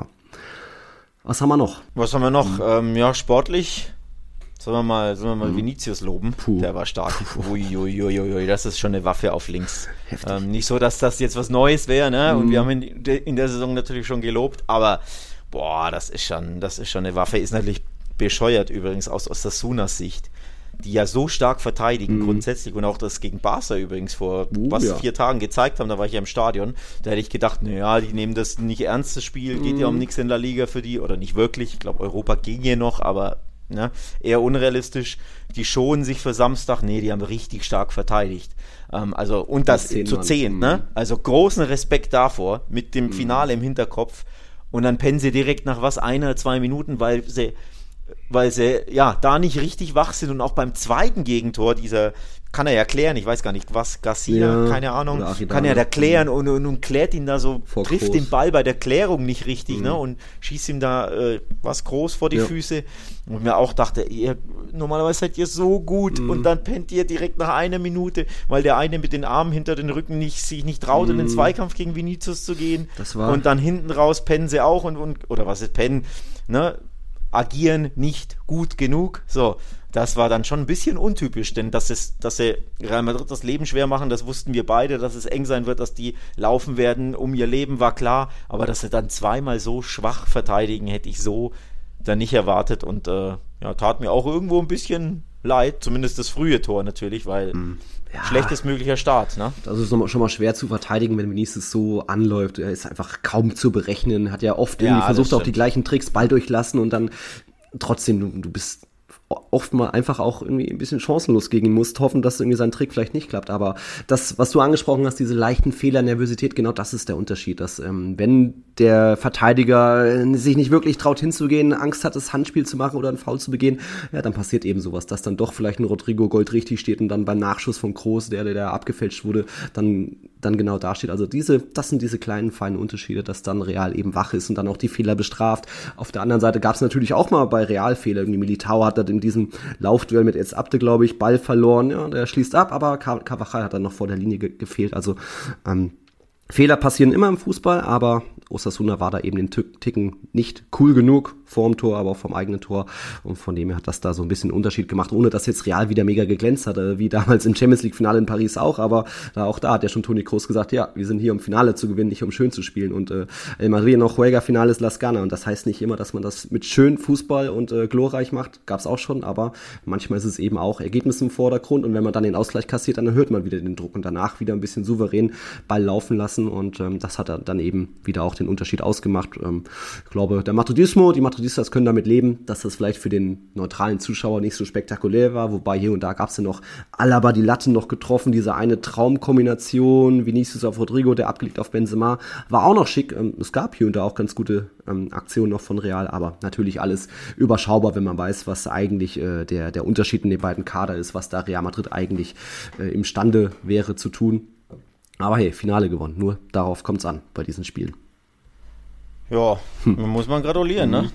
Was haben wir noch?
Was haben wir noch? Mhm. Ähm, ja, sportlich Sollen wir mal, sollen wir mal Vinicius loben? Puh. Der war stark. Uiuiuiui, das ist schon eine Waffe auf links. Ähm, nicht so, dass das jetzt was Neues wäre, ne? Und mhm. wir haben ihn in der Saison natürlich schon gelobt, aber boah, das ist schon, das ist schon eine Waffe. Ist natürlich bescheuert übrigens aus Osasunas Sicht, die ja so stark verteidigen mhm. grundsätzlich und auch das gegen Barca übrigens vor uh, was ja. vier Tagen gezeigt haben, da war ich ja im Stadion, da hätte ich gedacht, naja, die nehmen das nicht ernst, das Spiel, geht mhm. ja um nichts in der Liga für die, oder nicht wirklich, ich glaube Europa ging hier noch, aber ne, eher unrealistisch, die schonen sich für Samstag, nee, die haben richtig stark verteidigt, ähm, also und das zu zehn, ne, also großen Respekt davor, mit dem Finale im Hinterkopf und dann pennen sie direkt nach was, einer, zwei Minuten, weil sie weil sie, ja, da nicht richtig wach sind und auch beim zweiten Gegentor, dieser, kann er ja klären, ich weiß gar nicht, was, Garcia, ja, keine Ahnung, kann er da klären und, und, und klärt ihn da so, vor trifft groß. Den Ball bei der Klärung nicht richtig, mhm. ne, und schießt ihm da äh, was groß vor die ja. Füße und mir auch dachte, ihr, normalerweise seid ihr so gut mhm. und dann pennt ihr direkt nach einer Minute, weil der eine mit den Armen hinter den Rücken nicht, sich nicht traut, mhm. in den Zweikampf gegen Vinicius zu gehen,
das war.
Und dann hinten raus pennen sie auch und, und oder was ist pennen, ne, agieren nicht gut genug. So, das war dann schon ein bisschen untypisch, denn dass, es, dass sie Real Madrid das Leben schwer machen, das wussten wir beide, dass es eng sein wird, dass die laufen werden um ihr Leben, war klar, aber dass sie dann zweimal so schwach verteidigen, hätte ich so dann nicht erwartet und äh, ja, tat mir auch irgendwo ein bisschen leid, zumindest das frühe Tor natürlich, weil mhm. Ja, schlechtestmöglicher Start, ne?
Das ist schon mal schwer zu verteidigen, wenn Vinicius so anläuft. Er ist einfach kaum zu berechnen, hat ja oft irgendwie ja, versucht, auch die gleichen Tricks, Ball durchlassen und dann trotzdem, du, du bist oft mal einfach auch irgendwie ein bisschen chancenlos gegen ihn, musst hoffen, dass irgendwie sein Trick vielleicht nicht klappt, aber das, was du angesprochen hast, diese leichten Fehler, Nervosität, genau das ist der Unterschied, dass ähm, wenn der Verteidiger sich nicht wirklich traut hinzugehen, Angst hat, das Handspiel zu machen oder einen Foul zu begehen, ja, dann passiert eben sowas, dass dann doch vielleicht ein Rodrigo goldrichtig steht und dann beim Nachschuss von Kroos, der, der da abgefälscht wurde, dann dann genau dasteht. Also diese, das sind diese kleinen, feinen Unterschiede, dass dann Real eben wach ist und dann auch die Fehler bestraft. Auf der anderen Seite gab es natürlich auch mal bei Real Fehler. Irgendwie Militao hat dann in diesem Laufduell mit Ez Abde, glaube ich, Ball verloren. Ja, der schließt ab, aber Carvajal hat dann noch vor der Linie ge- gefehlt. Also ähm, Fehler passieren immer im Fußball, aber Osasuna war da eben den Ticken nicht cool genug vorm Tor, aber auch vom eigenen Tor und von dem her hat das da so ein bisschen Unterschied gemacht, ohne dass jetzt Real wieder mega geglänzt hatte, wie damals im Champions-League-Finale in Paris auch, aber da auch da hat ja schon Toni Kroos gesagt, ja, wir sind hier, um Finale zu gewinnen, nicht um schön zu spielen und äh, El Madrid noch Juega Finales Las Gana und das heißt nicht immer, dass man das mit schön Fußball und äh, glorreich macht, gab's auch schon, aber manchmal ist es eben auch Ergebnis im Vordergrund und wenn man dann den Ausgleich kassiert, dann hört man wieder den Druck und danach wieder ein bisschen souverän Ball laufen lassen setzen und ähm, das hat dann eben wieder auch den Unterschied ausgemacht. Ähm, ich glaube, der Madridismo, die Madridistas können damit leben, dass das vielleicht für den neutralen Zuschauer nicht so spektakulär war, wobei hier und da gab es ja noch Alaba die Latten noch getroffen, diese eine Traumkombination, Vinicius auf Rodrigo, der abgelegt auf Benzema, war auch noch schick. Ähm, es gab hier und da auch ganz gute ähm, Aktionen noch von Real, aber natürlich alles überschaubar, wenn man weiß, was eigentlich äh, der, der Unterschied in den beiden Kader ist, was da Real Madrid eigentlich äh, imstande wäre zu tun. Aber hey, Finale gewonnen. Nur darauf kommt es an bei diesen Spielen.
Ja, hm. muss man gratulieren, ne?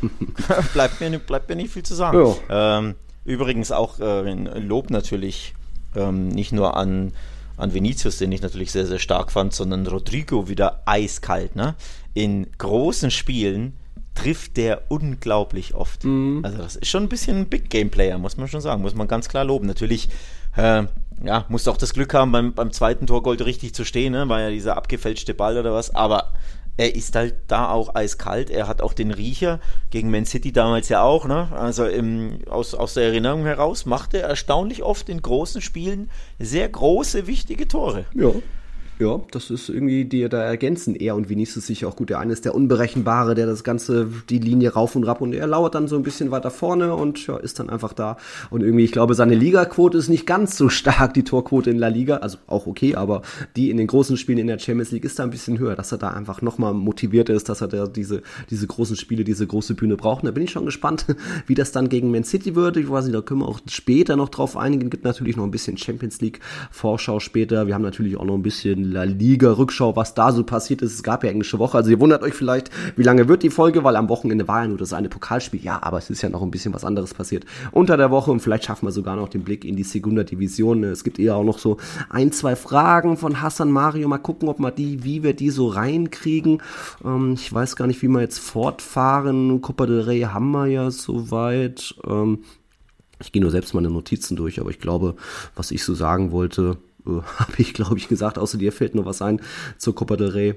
bleibt, mir, bleibt mir nicht viel zu sagen. Ähm, übrigens auch äh, ein Lob natürlich ähm, nicht nur an, an Vinicius, den ich natürlich sehr, sehr stark fand, sondern Rodrigo wieder eiskalt, ne? In großen Spielen trifft der unglaublich oft. Mhm. Also das ist schon ein bisschen ein Big-Game-Player, muss man schon sagen. Muss man ganz klar loben. Natürlich äh, ja, musst auch das Glück haben, beim, beim zweiten Torgold richtig zu stehen, ne? War ja dieser abgefälschte Ball oder was, aber er ist halt da auch eiskalt, er hat auch den Riecher, gegen Man City damals ja auch, ne? Also im, aus, aus der Erinnerung heraus macht er erstaunlich oft in großen Spielen sehr große, wichtige Tore.
Ja. Ja, das ist irgendwie, die da ergänzen er und Vinicius sich auch gut. Der eine ist der Unberechenbare, der das Ganze, die Linie rauf und rab und er lauert dann so ein bisschen weiter vorne und ja, ist dann einfach da. Und irgendwie, ich glaube, seine Ligaquote ist nicht ganz so stark, die Torquote in La Liga, also auch okay, aber die in den großen Spielen in der Champions League ist da ein bisschen höher, dass er da einfach nochmal motiviert ist, dass er da diese, diese großen Spiele, diese große Bühne braucht. Und da bin ich schon gespannt, wie das dann gegen Man City wird. Ich weiß nicht, da können wir auch später noch drauf einigen. Gibt natürlich noch ein bisschen Champions League Vorschau später. Wir haben natürlich auch noch ein bisschen La Liga-Rückschau, was da so passiert ist. Es gab ja englische Woche, also ihr wundert euch vielleicht, wie lange wird die Folge, weil am Wochenende war ja nur das eine Pokalspiel. Ja, aber es ist ja noch ein bisschen was anderes passiert unter der Woche und vielleicht schaffen wir sogar noch den Blick in die Segunda Division. Es gibt eher auch noch so ein, zwei Fragen von Hassan Mario. Mal gucken, ob wir die, wie wir die so reinkriegen. Ähm, ich weiß gar nicht, wie wir jetzt fortfahren. Copa del Rey haben wir ja soweit. Ähm, ich gehe nur selbst meine Notizen durch, aber ich glaube, was ich so sagen wollte, habe ich, glaube ich, gesagt, außer dir fällt noch was ein zur Copa del Rey.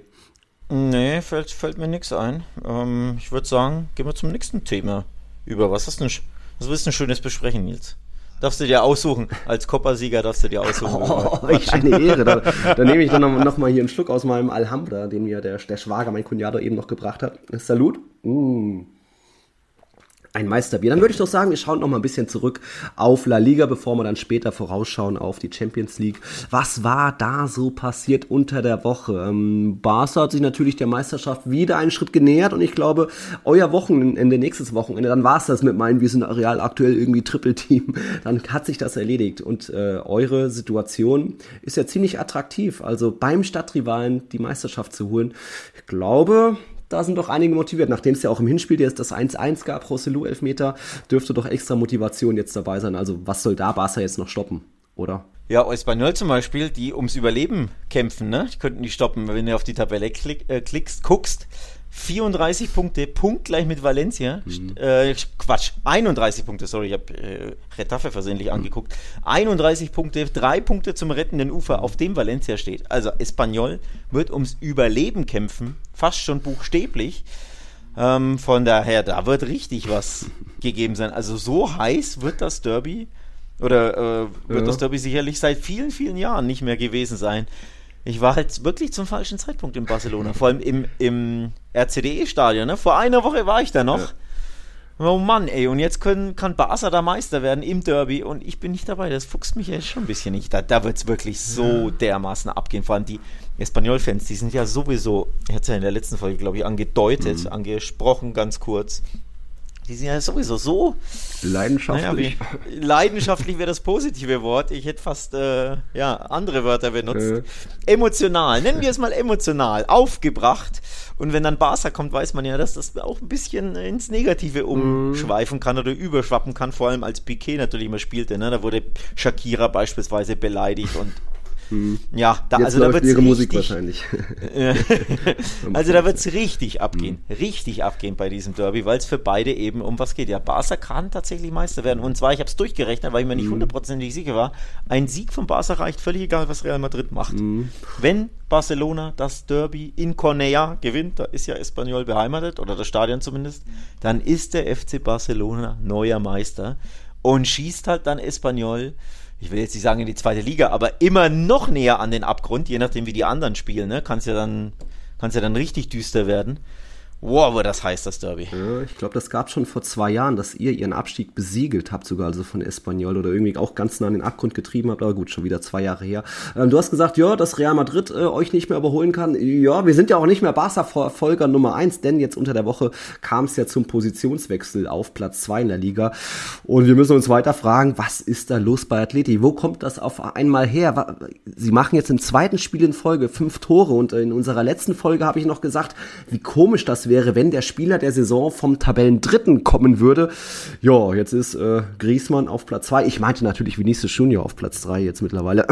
Nee, fällt, fällt mir nichts ein. Ähm, ich würde sagen, gehen wir zum nächsten Thema über. Was hast du denn, was willst du denn Schönes besprechen, Nils? Darfst du dir aussuchen, als Copa-Sieger darfst du dir aussuchen.
Oh, ich eine Ehre. Da, da nehme ich dann noch, noch mal hier einen Schluck aus meinem Alhambra, den mir der, der Schwager, mein Cunhado, eben noch gebracht hat. Salut. Mm. Ein Meisterbier. Dann würde ich doch sagen, wir schauen noch mal ein bisschen zurück auf La Liga, bevor wir dann später vorausschauen auf die Champions League. Was war da so passiert unter der Woche? Ähm, Barca hat sich natürlich der Meisterschaft wieder einen Schritt genähert und ich glaube, euer Wochenende, nächstes Wochenende, dann war es das mit meinen, wir sind Real aktuell irgendwie Triple-Team, dann hat sich das erledigt und äh, eure Situation ist ja ziemlich attraktiv, also beim Stadtrivalen die Meisterschaft zu holen. Ich glaube, da sind doch einige motiviert, nachdem es ja auch im Hinspiel jetzt das eins eins gab, Rosselló Elfmeter, dürfte doch extra Motivation jetzt dabei sein. Also was soll da Barca jetzt noch stoppen, oder?
Ja, Espanyol zum Beispiel, die ums Überleben kämpfen, ne? Die könnten die stoppen, wenn du auf die Tabelle klick, äh, klickst, guckst. vierunddreißig Punkte, punktgleich mit Valencia. Mhm. Äh, Quatsch, einunddreißig Punkte, sorry, ich habe äh, Retafe versehentlich mhm. angeguckt. einunddreißig Punkte, drei Punkte zum rettenden Ufer, auf dem Valencia steht. Also Espanyol wird ums Überleben kämpfen, fast schon buchstäblich. Ähm, von daher, da wird richtig was gegeben sein. Also so heiß wird das Derby, oder äh, wird ja. das Derby sicherlich seit vielen, vielen Jahren nicht mehr gewesen sein. Ich war halt wirklich zum falschen Zeitpunkt in Barcelona, vor allem im, im R C D E-Stadion. Ne? Vor einer Woche war ich da noch. Ja. Oh Mann, ey, und jetzt können, kann Barca da Meister werden im Derby und ich bin nicht dabei. Das fuchst mich jetzt schon ein bisschen nicht. Da, da wird es wirklich so dermaßen abgehen. Vor allem die Espanyol-Fans, die sind ja sowieso, ich hatte es ja in der letzten Folge, glaube ich, angedeutet, mhm. angesprochen, ganz kurz. Die sind ja sowieso so
leidenschaftlich.
Naja, wie, leidenschaftlich wäre das positive Wort. Ich hätte fast äh, ja, andere Wörter benutzt. Äh. Emotional, nennen wir es mal emotional, aufgebracht. Und wenn dann Barca kommt, weiß man ja, dass das auch ein bisschen ins Negative umschweifen kann oder überschwappen kann. Vor allem als Piqué natürlich immer spielte. Ne? Da wurde Shakira beispielsweise beleidigt und Hm. Ja, da, also da wird es
Musik wahrscheinlich.
Also da wird es richtig abgehen, hm. richtig abgehen bei diesem Derby, weil es für beide eben um was geht. Ja, Barca kann tatsächlich Meister werden und zwar, ich habe es durchgerechnet, weil ich mir nicht hundertprozentig sicher war, ein Sieg von Barca reicht, völlig egal, was Real Madrid macht. Hm. Wenn Barcelona das Derby in Cornellà gewinnt, da ist ja Espanyol beheimatet, oder das Stadion zumindest, dann ist der F C Barcelona neuer Meister und schießt halt dann Espanyol ich will jetzt nicht sagen in die zweite Liga, aber immer noch näher an den Abgrund, je nachdem wie die anderen spielen, ne? Kann es ja dann, kann's ja dann richtig düster werden. Wow, war das heiß, das Derby.
Ja, ich glaube, das gab schon vor zwei Jahren, dass ihr ihren Abstieg besiegelt habt, sogar also von Espanyol oder irgendwie auch ganz nah an den Abgrund getrieben habt, aber gut, schon wieder zwei Jahre her. Ähm, du hast gesagt, ja, dass Real Madrid äh, euch nicht mehr überholen kann. Ja, wir sind ja auch nicht mehr Barca-Verfolger Nummer eins, denn jetzt unter der Woche kam es ja zum Positionswechsel auf Platz zwei in der Liga und wir müssen uns weiter fragen, was ist da los bei Atleti? Wo kommt das auf einmal her? Sie machen jetzt im zweiten Spiel in Folge fünf Tore und in unserer letzten Folge habe ich noch gesagt, wie komisch das wäre, wenn der Spieler der Saison vom Tabellendritten kommen würde. Ja, jetzt ist äh, Griezmann auf Platz zwei. Ich meinte natürlich Vinicius Junior auf Platz drei jetzt mittlerweile.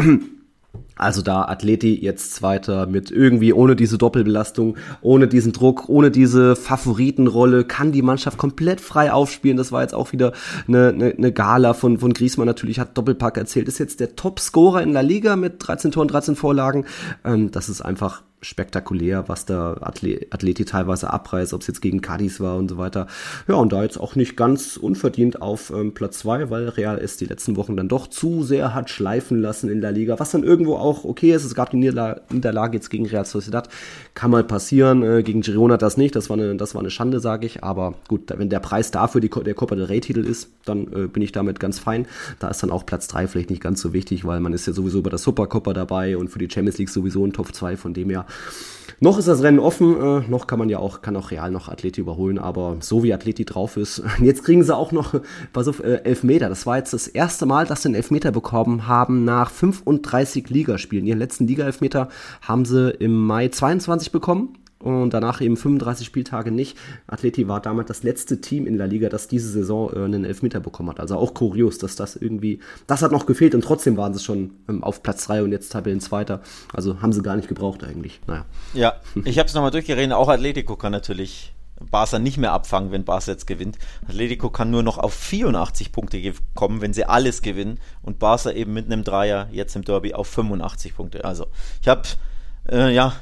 Also da Atleti jetzt Zweiter mit irgendwie ohne diese Doppelbelastung, ohne diesen Druck, ohne diese Favoritenrolle, kann die Mannschaft komplett frei aufspielen. Das war jetzt auch wieder eine, eine, eine Gala von, von Griezmann natürlich, hat Doppelpack erzählt. Ist jetzt der Topscorer in La Liga mit dreizehn Toren, dreizehn Vorlagen. Ähm, das ist einfach spektakulär, was da Atleti teilweise abreißt, ob es jetzt gegen Cadiz war und so weiter. Ja, und da jetzt auch nicht ganz unverdient auf ähm, Platz zwei, weil Real es die letzten Wochen dann doch zu sehr hat schleifen lassen in der Liga, was dann irgendwo auch okay ist. Es gab die Niederla- Niederlage jetzt gegen Real Sociedad, kann mal passieren, äh, gegen Girona das nicht, das war eine, das war eine Schande, sage ich, aber gut, wenn der Preis dafür die, der Copa del Rey Titel ist, dann äh, bin ich damit ganz fein. Da ist dann auch Platz drei vielleicht nicht ganz so wichtig, weil man ist ja sowieso bei der Supercopa dabei und für die Champions League sowieso ein Top zwei, von dem her noch ist das Rennen offen, äh, noch kann man ja auch, kann auch Real noch Atleti überholen, aber so wie Atleti drauf ist, jetzt kriegen sie auch noch, pass auf, äh, Elfmeter. Das war jetzt das erste Mal, dass sie einen Elfmeter bekommen haben nach fünfunddreißig Ligaspielen. Ihren letzten Liga-Elfmeter haben sie im Mai zweiundzwanzig bekommen. Und danach eben fünfunddreißig Spieltage nicht. Atleti war damals das letzte Team in La Liga, das diese Saison äh, einen Elfmeter bekommen hat. Also auch kurios, dass das irgendwie, das hat noch gefehlt und trotzdem waren sie schon ähm, auf Platz drei und jetzt Tabellenzweiter. Also haben sie gar nicht gebraucht eigentlich. Naja.
Ja, ich habe es nochmal durchgerechnet. Auch Atletico kann natürlich Barca nicht mehr abfangen, wenn Barca jetzt gewinnt. Atletico kann nur noch auf vierundachtzig Punkte kommen, wenn sie alles gewinnen. Und Barca eben mit einem Dreier jetzt im Derby auf fünfundachtzig Punkte. Also ich habe, äh, ja...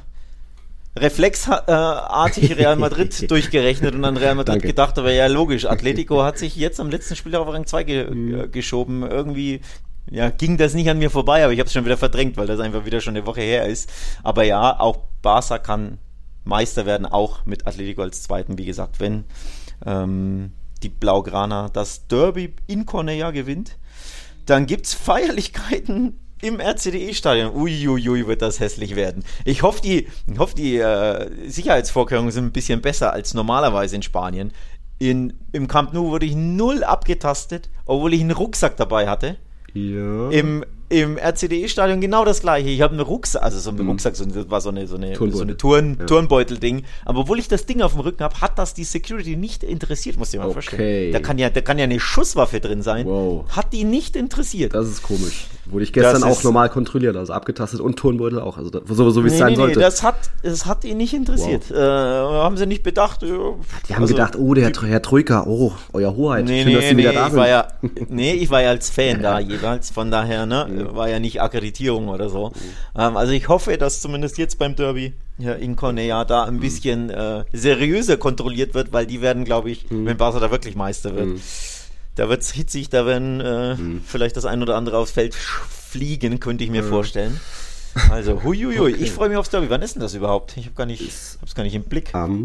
reflexartig Real Madrid durchgerechnet und an Real Madrid Danke. gedacht, aber ja logisch, Atletico hat sich jetzt am letzten Spiel auf Rang zwei ge- mhm. geschoben, irgendwie ja, ging das nicht an mir vorbei, aber ich habe es schon wieder verdrängt, weil das einfach wieder schon eine Woche her ist, aber ja, auch Barca kann Meister werden, auch mit Atletico als Zweiten, wie gesagt, wenn ähm, die Blaugrana das Derby in Cornellà gewinnt, dann gibt's Feierlichkeiten im R C D E-Stadion. Uiuiui, wird das hässlich werden. Ich hoffe, die, ich hoffe, die äh, Sicherheitsvorkehrungen sind ein bisschen besser als normalerweise in Spanien. In, Im Camp Nou wurde ich null abgetastet, obwohl ich einen Rucksack dabei hatte. Ja. Im, im R C D E-Stadion genau das gleiche. Ich habe einen Rucksack, also so ein mhm. Rucksack, so, das war so eine, so eine, so eine Turn, ja. Turnbeutel-Ding. Aber obwohl ich das Ding auf dem Rücken habe, hat das die Security nicht interessiert, musst du dir mal okay. vorstellen. Da kann ja, da kann ja eine Schusswaffe drin sein. Wow. Hat die nicht interessiert.
Das ist komisch. Wurde ich gestern das auch normal kontrolliert, also abgetastet und Turnbeutel auch. Also so, so wie es nee, sein nee, sollte.
Nee, das hat, das hat ihn nicht interessiert. Wow. Äh, haben sie nicht bedacht. Äh,
die haben also, gedacht, oh, der Herr, Herr Troika, oh, euer Hoheit.
Nee, Schön, nee, dass Sie nee, wieder da sind. War ja, nee, ich war ja als Fan da jeweils. Von daher, ne, mhm. war ja nicht Akkreditierung oder so. Mhm. Ähm, also ich hoffe, dass zumindest jetzt beim Derby ja, in Cornellà da ein bisschen äh, seriöser kontrolliert wird, weil die werden, glaube ich, mhm. wenn Barca da wirklich Meister wird, mhm. da wird es hitzig, da werden äh, mhm. vielleicht das ein oder andere aufs Feld fliegen, könnte ich mir mhm. vorstellen. Also, huiuiui, okay. Ich freue mich aufs Derby. Wann ist denn das überhaupt? Ich habe gar nicht, hab's gar nicht im Blick.
Am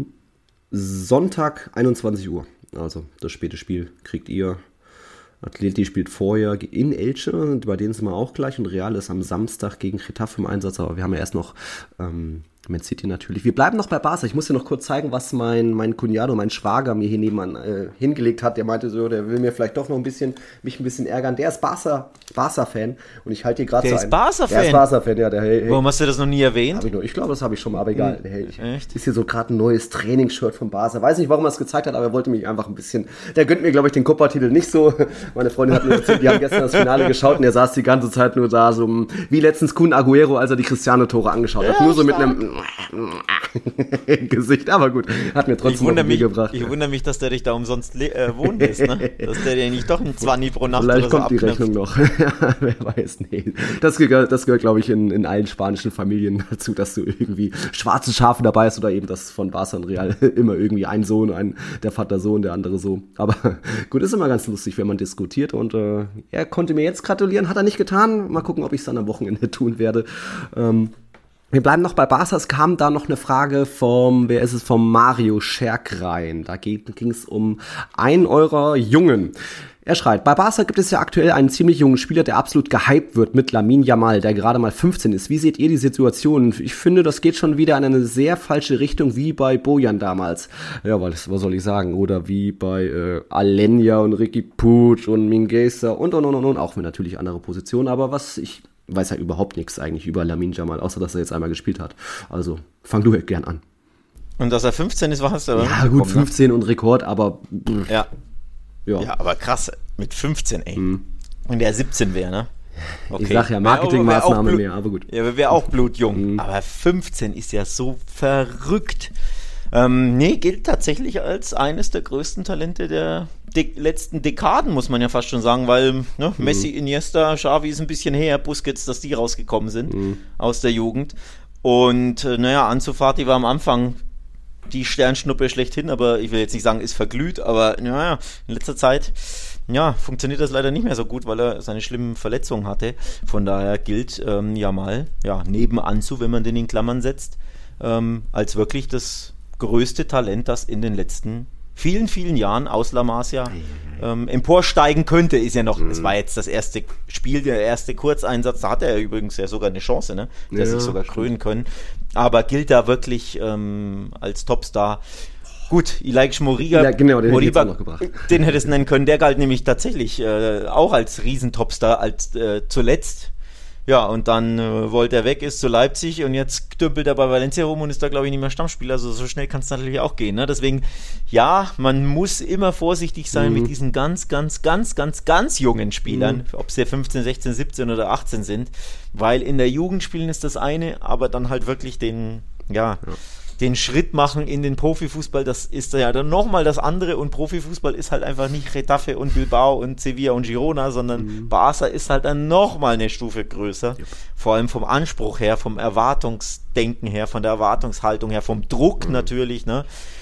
Sonntag, einundzwanzig Uhr. Also, das späte Spiel kriegt ihr. Atleti spielt vorher in Elche, bei denen sind wir auch gleich, und Real ist am Samstag gegen Getafe im Einsatz, aber wir haben ja erst noch ähm, Man City natürlich. Wir bleiben noch bei Barca. Ich muss dir noch kurz zeigen, was mein mein Cuñado, mein Schwager mir hier nebenan äh, hingelegt hat. Der meinte so, der will mir vielleicht doch noch ein bisschen, mich ein bisschen ärgern. Der ist Barca, Barca-Fan und ich halte hier gerade so
ein. Der ist Barca-Fan?
Der ist Barca-Fan, ja. Der, hey, hey.
Warum hast du das noch nie erwähnt?
Ich, ich glaube, das habe ich schon mal, aber egal. Hm, hey, ich, echt? Ist hier so gerade ein neues Trainingsshirt von Barca. Weiß nicht, warum er es gezeigt hat, aber er wollte mich einfach ein bisschen, der gönnt mir, glaube ich, den Copa-Titel nicht so. Meine Freundin hat mir erzählt, die haben gestern das Finale geschaut und der saß die ganze Zeit nur da, so wie letztens Kun Aguero, als er die Cristiano-Tore angeschaut hat. Ja, nur so stark. Mit einem im Gesicht, aber gut, hat mir trotzdem noch
mich,
gebracht.
Ich wundere mich, dass der dich da umsonst le- äh, wohnen lässt, ne? Dass der dir nicht doch ein Zwanni pro Nacht
Vielleicht
oder so
kommt
abknüpft.
die Rechnung noch. Wer weiß, nee. Das gehört, das gehört glaube ich, in, in allen spanischen Familien dazu, dass du irgendwie schwarze Schafe dabei hast oder eben das von Barca und Real immer irgendwie ein Sohn, ein, der Vater so und der andere so. Aber gut, ist immer ganz lustig, wenn man diskutiert und äh, er konnte mir jetzt gratulieren, hat er nicht getan. Mal gucken, ob ich es dann am Wochenende tun werde. Ähm, Wir bleiben noch bei Barca. Es kam da noch eine Frage vom, wer ist es, vom Mario Scherk rein. Da ging es um einen eurer Jungen. Er schreibt, bei Barca gibt es ja aktuell einen ziemlich jungen Spieler, der absolut gehypt wird mit Lamine Yamal, der gerade mal fünfzehn ist. Wie seht ihr die Situation? Ich finde, das geht schon wieder in eine sehr falsche Richtung, wie bei Bojan damals. Ja, was, was soll ich sagen? Oder wie bei äh, Alenya und Riqui Puig und Mingueza und, und, und, und, und. Auch mit natürlich andere Positionen. Aber was ich weiß ja überhaupt nichts eigentlich über Lamine Yamal, außer dass er jetzt einmal gespielt hat. Also, fang du gern an.
Und dass er fünfzehn ist, war es aber.
Ja, gut, fünfzehn ne? Und Rekord, aber. Pff,
ja.
ja.
Ja, aber krass, mit fünfzehn, ey.
Mhm.
Und der siebzehn wäre, ne?
Okay. Ich sag ja, Marketingmaßnahme mehr, aber gut.
Ja, wäre auch blutjung. Mhm. Aber fünfzehn ist ja so verrückt. Ähm, nee, gilt tatsächlich als eines der größten Talente der De- letzten Dekaden, muss man ja fast schon sagen, weil ne, mhm. Messi, Iniesta, Xavi ist ein bisschen her, Busquets, dass die rausgekommen sind mhm. aus der Jugend. Und äh, naja, Ansu Fati war am Anfang die Sternschnuppe schlechthin, aber ich will jetzt nicht sagen, ist verglüht, aber naja, in letzter Zeit ja, funktioniert das leider nicht mehr so gut, weil er seine schlimmen Verletzungen hatte. Von daher gilt ähm, Yamal, ja, neben Ansu, wenn man den in Klammern setzt, ähm, als wirklich das größte Talent, das in den letzten vielen, vielen Jahren aus La Masia ähm, emporsteigen könnte, ist ja noch, es mhm. war jetzt das erste Spiel, der erste Kurzeinsatz, da hat er übrigens ja sogar eine Chance, ne, der ja, sich sogar krönen können, aber gilt da wirklich ähm, als Topstar. Gut, Ilaix Moriba,
ja, genau, den,
Moriba,
hätte noch
den hätte es nennen können, der galt nämlich tatsächlich äh, auch als Riesentopstar, als äh, zuletzt. Ja, und dann äh, wollte er weg, ist zu Leipzig und jetzt dümpelt er bei Valencia rum und ist da, glaube ich, nicht mehr Stammspieler. Also so schnell kann es natürlich auch gehen. Ne? Deswegen, ja, man muss immer vorsichtig sein mhm. mit diesen ganz, ganz, ganz, ganz, ganz jungen Spielern, mhm. ob sie fünfzehn, sechzehn, siebzehn oder achtzehn sind, weil in der Jugend spielen ist das eine, aber dann halt wirklich den, ja... ja. den Schritt machen in den Profifußball, das ist ja dann nochmal das andere und Profifußball ist halt einfach nicht Getafe und Bilbao und Sevilla und Girona, sondern mhm. Barca ist halt dann nochmal eine Stufe größer, yep. vor allem vom Anspruch her, vom Erwartungsdenken her, von der Erwartungshaltung her, vom Druck mhm. natürlich, ne?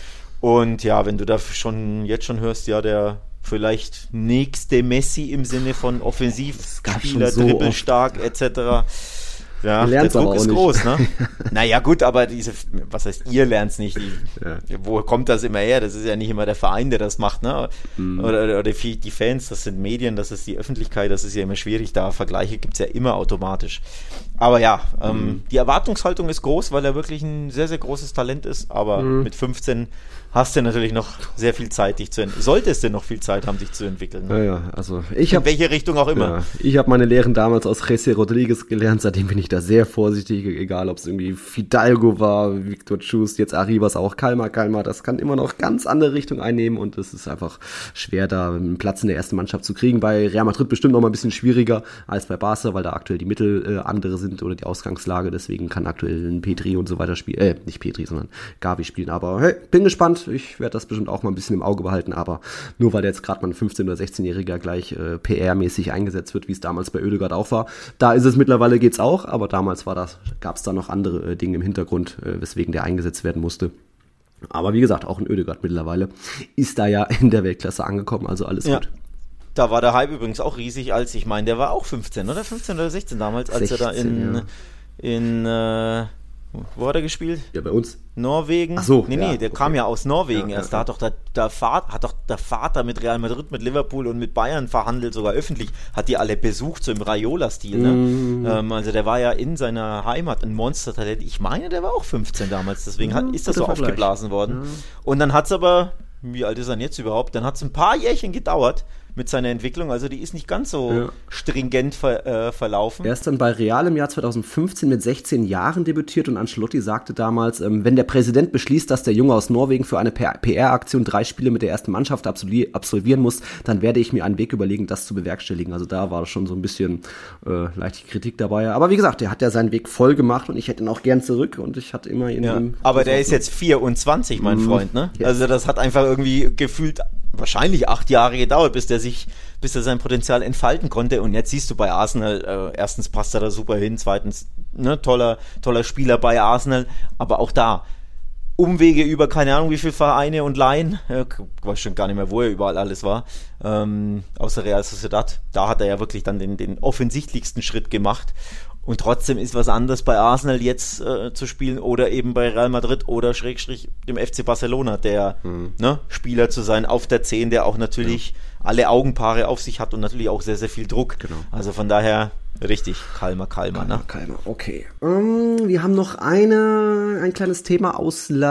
Und ja, wenn du da schon jetzt schon hörst, ja, der vielleicht nächste Messi im Sinne von Offensivspieler, so dribbelstark et cetera. Ja, der Druck ist groß, ne? Naja, gut, aber diese, was heißt, ihr lernt's nicht. Die, ja. Wo kommt das immer her? Das ist ja nicht immer der Verein, der das macht, ne? Mhm. Oder, oder die, die Fans, das sind Medien, das ist die Öffentlichkeit, das ist ja immer schwierig. Da Vergleiche gibt's ja immer automatisch. Aber ja, mhm. ähm, die Erwartungshaltung ist groß, weil er wirklich ein sehr, sehr großes Talent ist. Aber mhm. mit fünfzehn hast du natürlich noch sehr viel Zeit, dich zu entwickeln. Solltest du noch viel Zeit haben, dich zu entwickeln. Ne?
Ja, ja, also ich
In
hab,
welche Richtung auch immer.
Ja, ich habe meine Lehren damals aus Jesse Rodriguez gelernt, seitdem bin ich da sehr vorsichtig, egal ob es irgendwie Fidalgo war, Victor Chus, jetzt Arribas auch, Kalmar, Kalmar, das kann immer noch ganz andere Richtung einnehmen und es ist einfach schwer, da einen Platz in der ersten Mannschaft zu kriegen. Bei Real Madrid bestimmt noch mal ein bisschen schwieriger als bei Barca, weil da aktuell die Mittel äh, andere sind oder die Ausgangslage, deswegen kann aktuell ein Petri und so weiter spielen, äh, nicht Petri, sondern Gavi spielen, aber hey, bin gespannt, ich werde das bestimmt auch mal ein bisschen im Auge behalten, aber nur weil jetzt gerade mal ein fünfzehn- oder sechzehnjähriger gleich äh, P R-mäßig eingesetzt wird, wie es damals bei Oedegaard auch war, da ist es mittlerweile geht's auch, aber damals war das, gab es da noch andere äh, Dinge im Hintergrund, äh, weswegen der eingesetzt werden musste. Aber wie gesagt, auch ein Oedegaard mittlerweile ist da ja in der Weltklasse angekommen, also alles ja. gut.
Da war der Hype übrigens auch riesig, als ich meine, der war auch fünfzehn, oder? fünfzehn oder sechzehn damals, als sechzehn, er da in, ja. in äh, wo hat er gespielt?
Ja, bei uns.
Norwegen?
Ach so.
Nee, nee,
ja,
der
okay.
kam ja aus Norwegen
ja,
erst.
Ja,
da hat doch der, der, Vater, hat doch der Vater mit Real Madrid, mit Liverpool und mit Bayern verhandelt, sogar öffentlich. Hat die alle besucht, so im Raiola-Stil. Ne? Mm. Ähm, also der war ja in seiner Heimat ein Monstertalent. Ich meine, der war auch fünfzehn damals. Deswegen hat, ist das so aufgeblasen worden. Ja. Und dann hat es aber, wie alt ist er denn jetzt überhaupt? Dann hat es ein paar Jährchen gedauert, mit seiner Entwicklung. Also die ist nicht ganz so ja. stringent ver, äh, verlaufen.
Er ist dann bei Real im Jahr zweitausendfünfzehn mit sechzehn Jahren debütiert und Ancelotti sagte damals, ähm, wenn der Präsident beschließt, dass der Junge aus Norwegen für eine P R-Aktion drei Spiele mit der ersten Mannschaft absolvi- absolvieren muss, dann werde ich mir einen Weg überlegen, das zu bewerkstelligen. Also da war schon so ein bisschen äh, leichte Kritik dabei. Aber wie gesagt, der hat ja seinen Weg voll gemacht und ich hätte ihn auch gern zurück und ich hatte immer in
ja.
ihm...
Aber der ist jetzt vierundzwanzig, mein mm, Freund, ne? Yes. Also das hat einfach irgendwie gefühlt wahrscheinlich acht Jahre gedauert, bis der sich, bis er sein Potenzial entfalten konnte. Und jetzt siehst du bei Arsenal, äh, erstens passt er da super hin, zweitens, ne, toller, toller Spieler bei Arsenal, aber auch da Umwege über keine Ahnung wie viele Vereine und Laien, ja, ich weiß schon gar nicht mehr, wo er überall alles war, ähm, außer Real Sociedad. Da hat er ja wirklich dann den, den offensichtlichsten Schritt gemacht. Und trotzdem ist was anderes bei Arsenal jetzt äh, zu spielen oder eben bei Real Madrid oder Schrägstrich dem F C Barcelona, der mhm. ne, Spieler zu sein auf der zehn, der auch natürlich ja. alle Augenpaare auf sich hat und natürlich auch sehr, sehr viel Druck. Genau. Also von daher richtig, Kalmer, Kalmer.
Kalmer,
ne?
Kalmer, okay. Um, wir haben noch eine, ein kleines Thema aus La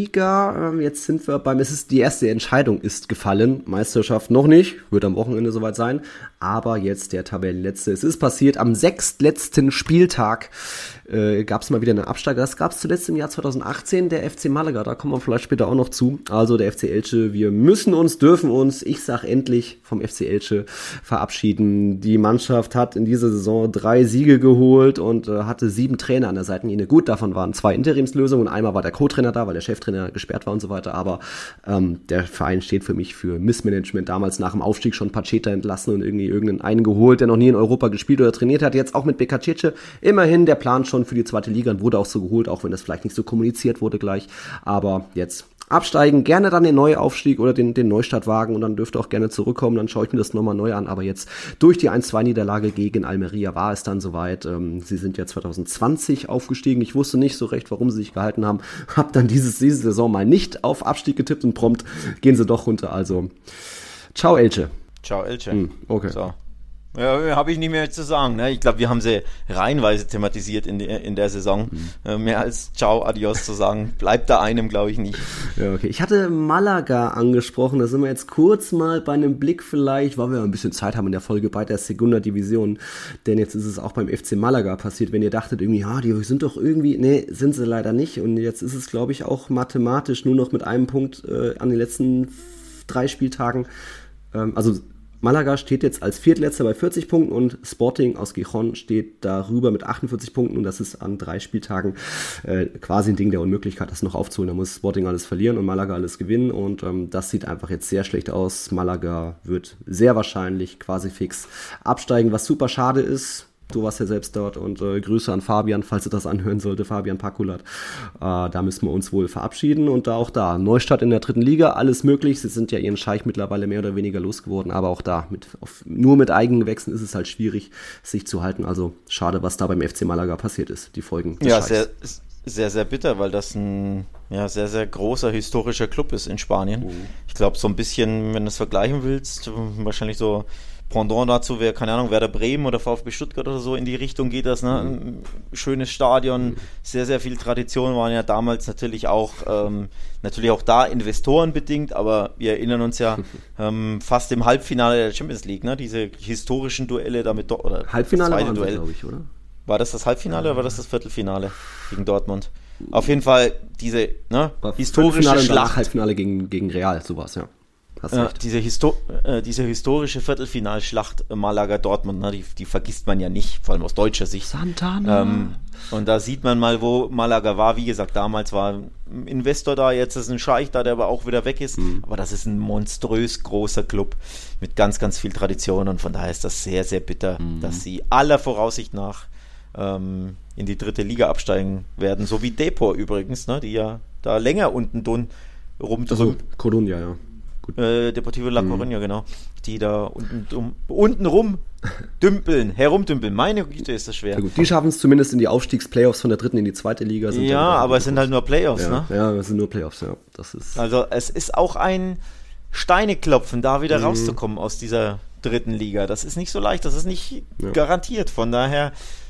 Liga. Um, jetzt sind wir beim, es ist die erste Entscheidung ist gefallen. Meisterschaft noch nicht, wird am Wochenende soweit sein. Aber jetzt der Tabellenletzte. Es ist passiert, am sechstletzten Spieltag äh, gab es mal wieder einen Absteiger. Das gab es zuletzt im Jahr zweitausendachtzehn, der F C Malaga. Da kommen wir vielleicht später auch noch zu. Also der F C Elche, wir müssen uns, dürfen uns, ich sag endlich, vom F C Elche verabschieden. Die Mannschaft hat in dieser Saison drei Siege geholt und äh, hatte sieben Trainer an der Seitenlinie. Gut, davon waren zwei Interimslösungen und einmal war der Co-Trainer da, weil der Cheftrainer gesperrt war und so weiter. Aber ähm, der Verein steht für mich für Missmanagement. Damals nach dem Aufstieg schon Pacheta entlassen und irgendwie irgendeinen einen geholt, der noch nie in Europa gespielt oder trainiert hat. Jetzt auch mit Becacece. Immerhin der Plan schon für die zweite Liga und wurde auch so geholt, auch wenn das vielleicht nicht so kommuniziert wurde gleich. Aber jetzt absteigen, gerne dann den Neuaufstieg oder den, den Neustart wagen und dann dürfte auch gerne zurückkommen, dann schaue ich mir das nochmal neu an, aber jetzt durch die eins zwei Niederlage gegen Almeria war es dann soweit. Ähm, sie sind ja zwanzig zwanzig aufgestiegen, ich wusste nicht so recht, warum sie sich gehalten haben, hab dann dieses, diese Saison mal nicht auf Abstieg getippt und prompt gehen sie doch runter, also ciao Elche.
Ciao Elche.
Hm, okay.
So. Ja, habe ich nicht mehr zu sagen. Ne? Ich glaube, wir haben sie reihenweise thematisiert in, de, in der Saison. Mhm. Äh, mehr als Ciao, Adios zu sagen, bleibt da einem, glaube ich, nicht.
Ja, okay. Ich hatte Malaga angesprochen. Da sind wir jetzt kurz mal bei einem Blick vielleicht, weil wir ein bisschen Zeit haben in der Folge bei der Segunda Division. Denn jetzt ist es auch beim F C Malaga passiert. Wenn ihr dachtet irgendwie, ja, die sind doch irgendwie, nee, sind sie leider nicht. Und jetzt ist es, glaube ich, auch mathematisch nur noch mit einem Punkt äh, an den letzten drei Spieltagen. Ähm, also Malaga steht jetzt als Viertletzter bei vierzig Punkten und Sporting aus Gijón steht darüber mit achtundvierzig Punkten und das ist an drei Spieltagen äh, quasi ein Ding der Unmöglichkeit, das noch aufzuholen. Da muss Sporting alles verlieren und Malaga alles gewinnen und ähm, das sieht einfach jetzt sehr schlecht aus. Malaga wird sehr wahrscheinlich quasi fix absteigen, was super schade ist. Du warst ja selbst dort und äh, Grüße an Fabian, falls du das anhören sollte, Fabian Pakulat. Äh, da müssen wir uns wohl verabschieden und da auch da, Neustart in der dritten Liga, alles möglich. Sie sind ja ihren Scheich mittlerweile mehr oder weniger losgeworden, aber auch da, mit, auf, nur mit Eigengewächsen ist es halt schwierig, sich zu halten. Also schade, was da beim F C Malaga passiert ist, die Folgen des
Ja,
Scheichs.
sehr, sehr, sehr bitter, weil das ein ja, sehr, sehr großer historischer Club ist in Spanien. Mhm. Ich glaube, so ein bisschen, wenn du es vergleichen willst, wahrscheinlich so Pendant dazu wäre, keine Ahnung, Werder Bremen oder VfB Stuttgart oder so, in die Richtung geht das, ne? Mhm. Schönes Stadion, mhm. sehr, sehr viel Tradition, waren ja damals natürlich auch, ähm, natürlich auch da Investoren bedingt, aber wir erinnern uns ja ähm, fast im Halbfinale der Champions League, ne? Diese historischen Duelle damit, oder
Halbfinale das zweite Duell, glaube ich, oder?
War das das Halbfinale ja. oder war das das Viertelfinale gegen Dortmund? Auf jeden Fall diese, ne, historische Schlacht.
Halbfinale gegen, gegen Real, sowas, ja.
Äh, diese, Histo- äh, diese historische Viertelfinalschlacht Malaga-Dortmund, ne, die, die vergisst man ja nicht, vor allem aus deutscher Sicht.
Santana.
Ähm, und da sieht man mal, wo Malaga war. Wie gesagt, damals war ein Investor da, jetzt ist ein Scheich da, der aber auch wieder weg ist. Mhm. Aber das ist ein monströs großer Club mit ganz, ganz viel Tradition und von daher ist das sehr, sehr bitter, mhm. dass sie aller Voraussicht nach ähm, in die dritte Liga absteigen werden. So wie Depor übrigens, ne, die ja da länger unten dun rumdrücken.
Also Colonia, ja.
Äh, Deportivo La Coruña, mhm. genau. Die da unten, um, unten rum dümpeln, herumdümpeln. Meine Güte, ist das schwer.
Ja, gut. Die schaffen es zumindest in die Aufstiegsplayoffs von der dritten in die zweite Liga.
Sind ja, aber es sind halt nur Playoffs,
ja,
ne?
Ja, es sind nur Playoffs, ja. Das ist
also es ist auch ein Steineklopfen, da wieder mhm. rauszukommen aus dieser dritten Liga. Das ist nicht so leicht, das ist nicht ja. garantiert. Von daher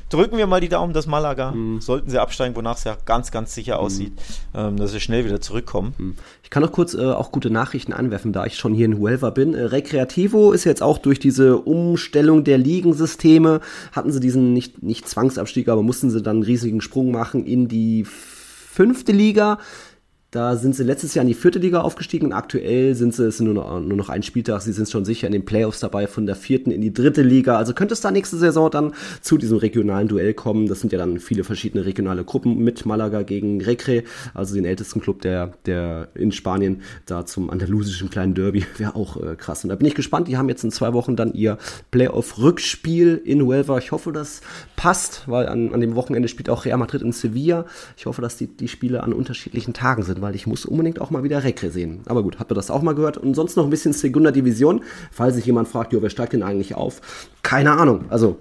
drücken wir mal die Daumen, dass Malaga, mhm. sollten sie absteigen, wonach es ja ganz, ganz sicher mhm. aussieht, ähm, dass sie schnell wieder zurückkommen.
Mhm. Ich kann noch kurz äh, auch gute Nachrichten anwerfen, da ich schon hier in Huelva bin. Äh, Recreativo ist jetzt auch durch diese Umstellung der Ligensysteme, hatten sie diesen nicht, nicht Zwangsabstieg, aber mussten sie dann einen riesigen Sprung machen in die fünfte Liga. Da sind sie letztes Jahr in die vierte Liga aufgestiegen und aktuell sind sie, es ist nur noch, nur noch ein Spieltag, sie sind schon sicher in den Playoffs dabei, von der vierten in die dritte Liga. Also könnte es da nächste Saison dann zu diesem regionalen Duell kommen. Das sind ja dann viele verschiedene regionale Gruppen mit Malaga gegen Recre, also den ältesten Club der, der in Spanien, da zum andalusischen kleinen Derby. Wäre auch äh, krass. Und da bin ich gespannt, die haben jetzt in zwei Wochen dann ihr Playoff-Rückspiel in Huelva. Ich hoffe, das passt, weil an, an dem Wochenende spielt auch Real Madrid in Sevilla. Ich hoffe, dass die, die Spiele an unterschiedlichen Tagen sind, weil ich muss unbedingt auch mal wieder Recre sehen. Aber gut, habt ihr das auch mal gehört? Und sonst noch ein bisschen Segunda Division, falls sich jemand fragt, jo, wer steigt denn eigentlich auf? Keine Ahnung. Also,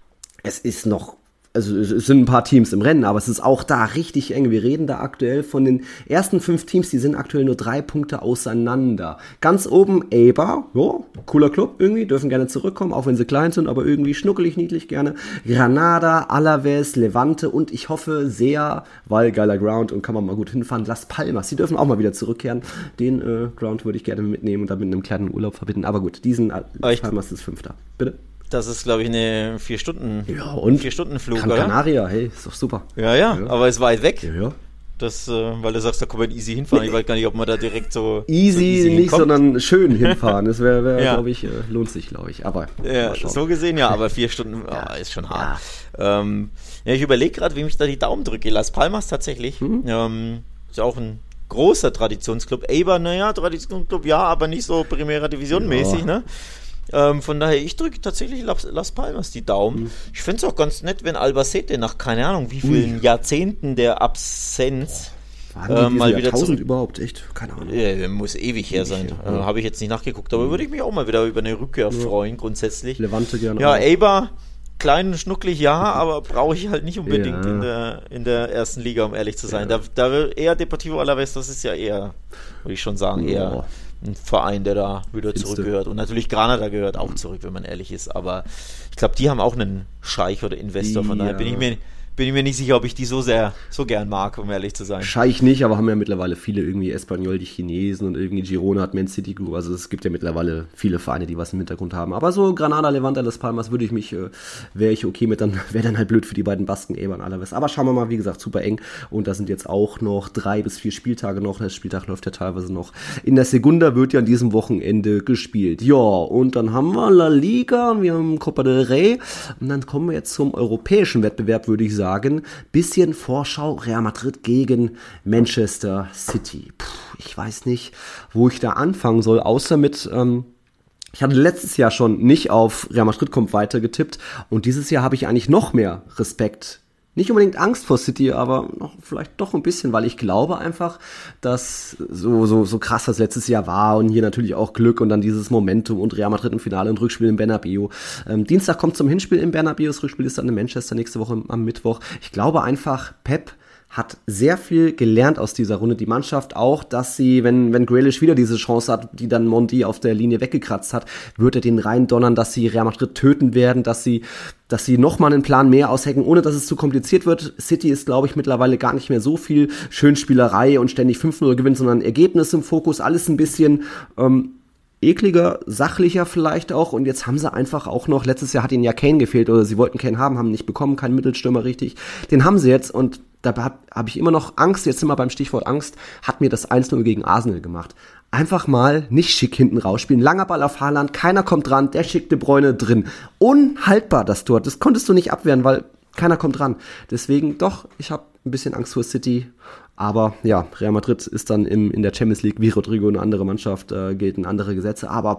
es ist noch, also es sind ein paar Teams im Rennen, aber es ist auch da richtig eng. Wir reden da aktuell von den ersten fünf Teams, die sind aktuell nur drei Punkte auseinander. Ganz oben Eibar, ja, cooler Club irgendwie, dürfen gerne zurückkommen, auch wenn sie klein sind, aber irgendwie schnuckelig, niedlich gerne. Granada, Alaves, Levante und ich hoffe sehr, weil geiler Ground und kann man mal gut hinfahren, Las Palmas, die dürfen auch mal wieder zurückkehren. Den äh, Ground würde ich gerne mitnehmen und dann mit einem kleinen Urlaub verbinden. Aber gut, diesen äh, Las Palmas ist Fünfter. Bitte?
Das ist, glaube ich, eine vier Stunden,
ja, und
vier Stunden Flug,
Gran
oder?
Canaria, hey, ist doch super.
Ja, ja, ja, aber ist weit weg.
Ja, ja.
Das, äh, weil du sagst, da kann man easy hinfahren. Ich weiß gar nicht, ob man da direkt so
easy,
so easy
nicht,
hinkommt.
Sondern schön hinfahren. Das wäre, wär,
ja.
glaube ich, äh, lohnt sich, glaube ich. Aber
ja, so gesehen, ja, aber vier Stunden
ja.
oh, ist schon hart. Ja, ähm, ja ich überlege gerade, wem ich da die Daumen drücke. Las Palmas tatsächlich. Mhm. Ähm, ist auch ein großer Traditionsclub. Eibar, naja, Traditionsclub, ja, aber nicht so Primera Division mäßig, ja. ne? Ähm, von daher, ich drücke tatsächlich Las, Las Palmas die Daumen. Mhm. Ich fände es auch ganz nett, wenn Albacete nach, keine Ahnung, wie vielen mhm. Jahrzehnten der Absenz
äh, mal wieder zurück. Überhaupt, echt? Keine Ahnung.
Ja, muss ewig her sein. Ja. Äh, Habe ich jetzt nicht nachgeguckt, aber mhm. würde ich mich auch mal wieder über eine Rückkehr ja. freuen, grundsätzlich.
Levante gerne.
Ja, Eibar, klein und schnucklig, ja, aber brauche ich halt nicht unbedingt ja. in, der, in der ersten Liga, um ehrlich zu sein. Ja. Da, da eher Deportivo Alavés, das ist ja eher, würde ich schon sagen, eher... Ja. ein Verein, der da wieder zurückgehört. Und natürlich Granada gehört auch zurück, wenn man ehrlich ist. Aber ich glaube, die haben auch einen Scheich oder Investor. Von ja. daher bin ich mir bin ich mir nicht sicher, ob ich die so sehr, so gern mag, um ehrlich zu sein.
Scheich nicht, aber haben ja mittlerweile viele irgendwie Espanyol, die Chinesen und irgendwie Girona hat Man City Group. Also es gibt ja mittlerweile viele Vereine, die was im Hintergrund haben. Aber so Granada, Levante, Las Palmas würde ich mich, äh, wäre ich okay mit, dann wäre dann halt blöd für die beiden Basken, Eibar und Alaves. Aber schauen wir mal, wie gesagt, super eng. Und da sind jetzt auch noch drei bis vier Spieltage noch. Der Spieltag läuft ja teilweise noch. In der Segunda wird ja an diesem Wochenende gespielt. Ja, und dann haben wir La Liga, wir haben Copa del Rey. Und dann kommen wir jetzt zum europäischen Wettbewerb, würde ich sagen. sagen, bisschen Vorschau, Real Madrid gegen Manchester City. Puh, ich weiß nicht, wo ich da anfangen soll, außer mit, ähm, ich hatte letztes Jahr schon nicht auf Real Madrid kommt weiter getippt und dieses Jahr habe ich eigentlich noch mehr Respekt. Nicht unbedingt Angst vor City, aber noch vielleicht doch ein bisschen, weil ich glaube einfach, dass so so so krass das letztes Jahr war und hier natürlich auch Glück und dann dieses Momentum und Real Madrid im Finale und Rückspiel im Bernabeu. Ähm, Dienstag kommt zum Hinspiel im Bernabeu, das Rückspiel ist dann in Manchester nächste Woche am Mittwoch. Ich glaube einfach, Pep hat sehr viel gelernt aus dieser Runde. Die Mannschaft auch, dass sie, wenn wenn Grealish wieder diese Chance hat, die dann Monti auf der Linie weggekratzt hat, wird er den reindonnern, dass sie Real Madrid töten werden, dass sie dass sie nochmal einen Plan mehr aushecken, ohne dass es zu kompliziert wird. City ist, glaube ich, mittlerweile gar nicht mehr so viel Schönspielerei und ständig fünf null gewinnt, sondern Ergebnis im Fokus, alles ein bisschen ähm, ekliger, sachlicher vielleicht auch. Und jetzt haben sie einfach auch noch, letztes Jahr hat ihnen ja Kane gefehlt, oder sie wollten Kane haben, haben nicht bekommen, keinen Mittelstürmer richtig. Den haben sie jetzt und da habe hab ich immer noch Angst, jetzt sind wir beim Stichwort Angst, hat mir das eins null gegen Arsenal gemacht. Einfach mal nicht schick hinten rausspielen. Langer Ball auf Haaland, keiner kommt ran, der schickt De Bruyne drin. Unhaltbar das Tor, das konntest du nicht abwehren, weil keiner kommt ran. Deswegen doch, ich habe ein bisschen Angst vor City. Aber ja, Real Madrid ist dann im, in der Champions League wie Rodrigo eine andere Mannschaft, äh, gelten andere Gesetze. Aber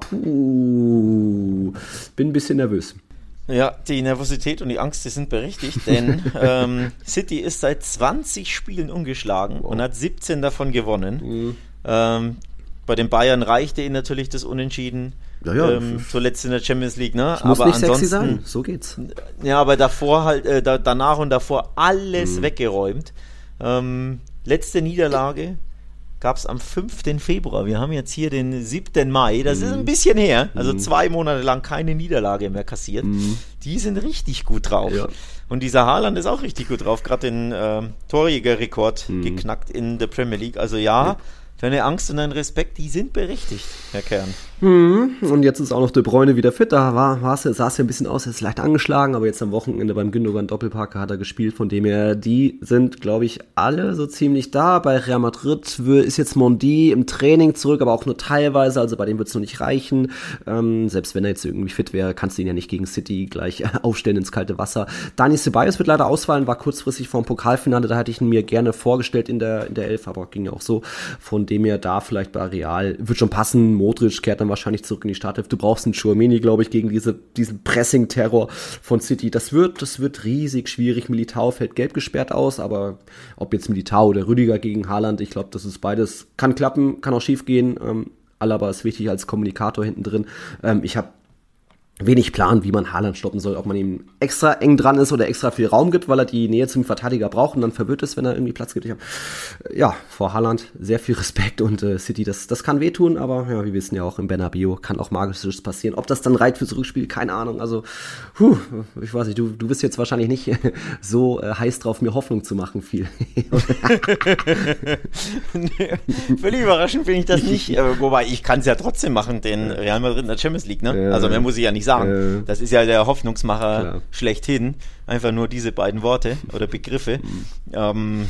puh, bin ein bisschen nervös.
Ja, die Nervosität und die Angst, die sind berechtigt, denn ähm, City ist seit zwanzig Spielen ungeschlagen wow. und hat siebzehn davon gewonnen. Mhm. Ähm, bei den Bayern reichte ihnen natürlich das Unentschieden, ja, ja. Ähm, zuletzt in der Champions League, ne?
Ich muss aber nicht ansonsten, sexy sein, so geht's.
Ja, aber davor halt, äh, da, danach und davor alles mhm. weggeräumt. Ähm, letzte Niederlage gab es am fünften Februar. Wir haben jetzt hier den siebten Mai. Das mm. ist ein bisschen her. Also mm. zwei Monate lang keine Niederlage mehr kassiert. Mm. Die sind richtig gut drauf. Ja. Und dieser Haaland ist auch richtig gut drauf. Gerade den äh, Torjägerrekord mm. geknackt in der Premier League. Also ja, ja, deine Angst und dein Respekt, die sind berechtigt, Herr Kern.
Hm. Und jetzt ist auch noch De Bruyne wieder fit. Da war, war's, sah es ja ein bisschen aus, er ist leicht angeschlagen, aber jetzt am Wochenende beim Gündogan Doppelpark hat er gespielt, von dem her, die sind, glaube ich, alle so ziemlich da. Bei Real Madrid ist jetzt Mondi im Training zurück, aber auch nur teilweise, also bei dem wird es noch nicht reichen. Ähm, selbst wenn er jetzt irgendwie fit wäre, kannst du ihn ja nicht gegen City gleich aufstellen ins kalte Wasser. Dani Ceballos wird leider ausfallen, war kurzfristig vor dem Pokalfinale, da hätte ich ihn mir gerne vorgestellt in der, in der Elf, aber ging ja auch so. Von dem her da vielleicht bei Real, wird schon passen. Modric kehrt dann wahrscheinlich zurück in die Startelf. Du brauchst einen Tchouaméni, glaube ich, gegen diese, diesen Pressing-Terror von City. Das wird, das wird riesig schwierig. Militao fällt gelb gesperrt aus, aber ob jetzt Militao oder Rüdiger gegen Haaland, ich glaube, das ist beides, kann klappen, kann auch schief gehen. Ähm, Alaba ist wichtig als Kommunikator hinten drin. Ähm, ich habe wenig Plan, wie man Haaland stoppen soll, ob man ihm extra eng dran ist oder extra viel Raum gibt, weil er die Nähe zum Verteidiger braucht und dann verwirrt ist, wenn er irgendwie Platz gibt. Ich hab, ja, vor Haaland sehr viel Respekt und äh, City, das, das kann wehtun, aber ja, wir wissen ja auch, im Bernabeu kann auch Magisches passieren. Ob das dann reicht fürs Rückspiel, keine Ahnung. Also, puh, ich weiß nicht, du, du bist jetzt wahrscheinlich nicht so äh, heiß drauf, mir Hoffnung zu machen, viel.
Nee, völlig überraschend finde ich das nicht, äh, wobei ich kann es ja trotzdem machen, den Real Madrid in der Champions League, ne? Also mehr muss ich ja nicht sagen. Äh, das ist ja der Hoffnungsmacher klar. Schlechthin. Einfach nur diese beiden Worte oder Begriffe. Mhm. Ähm,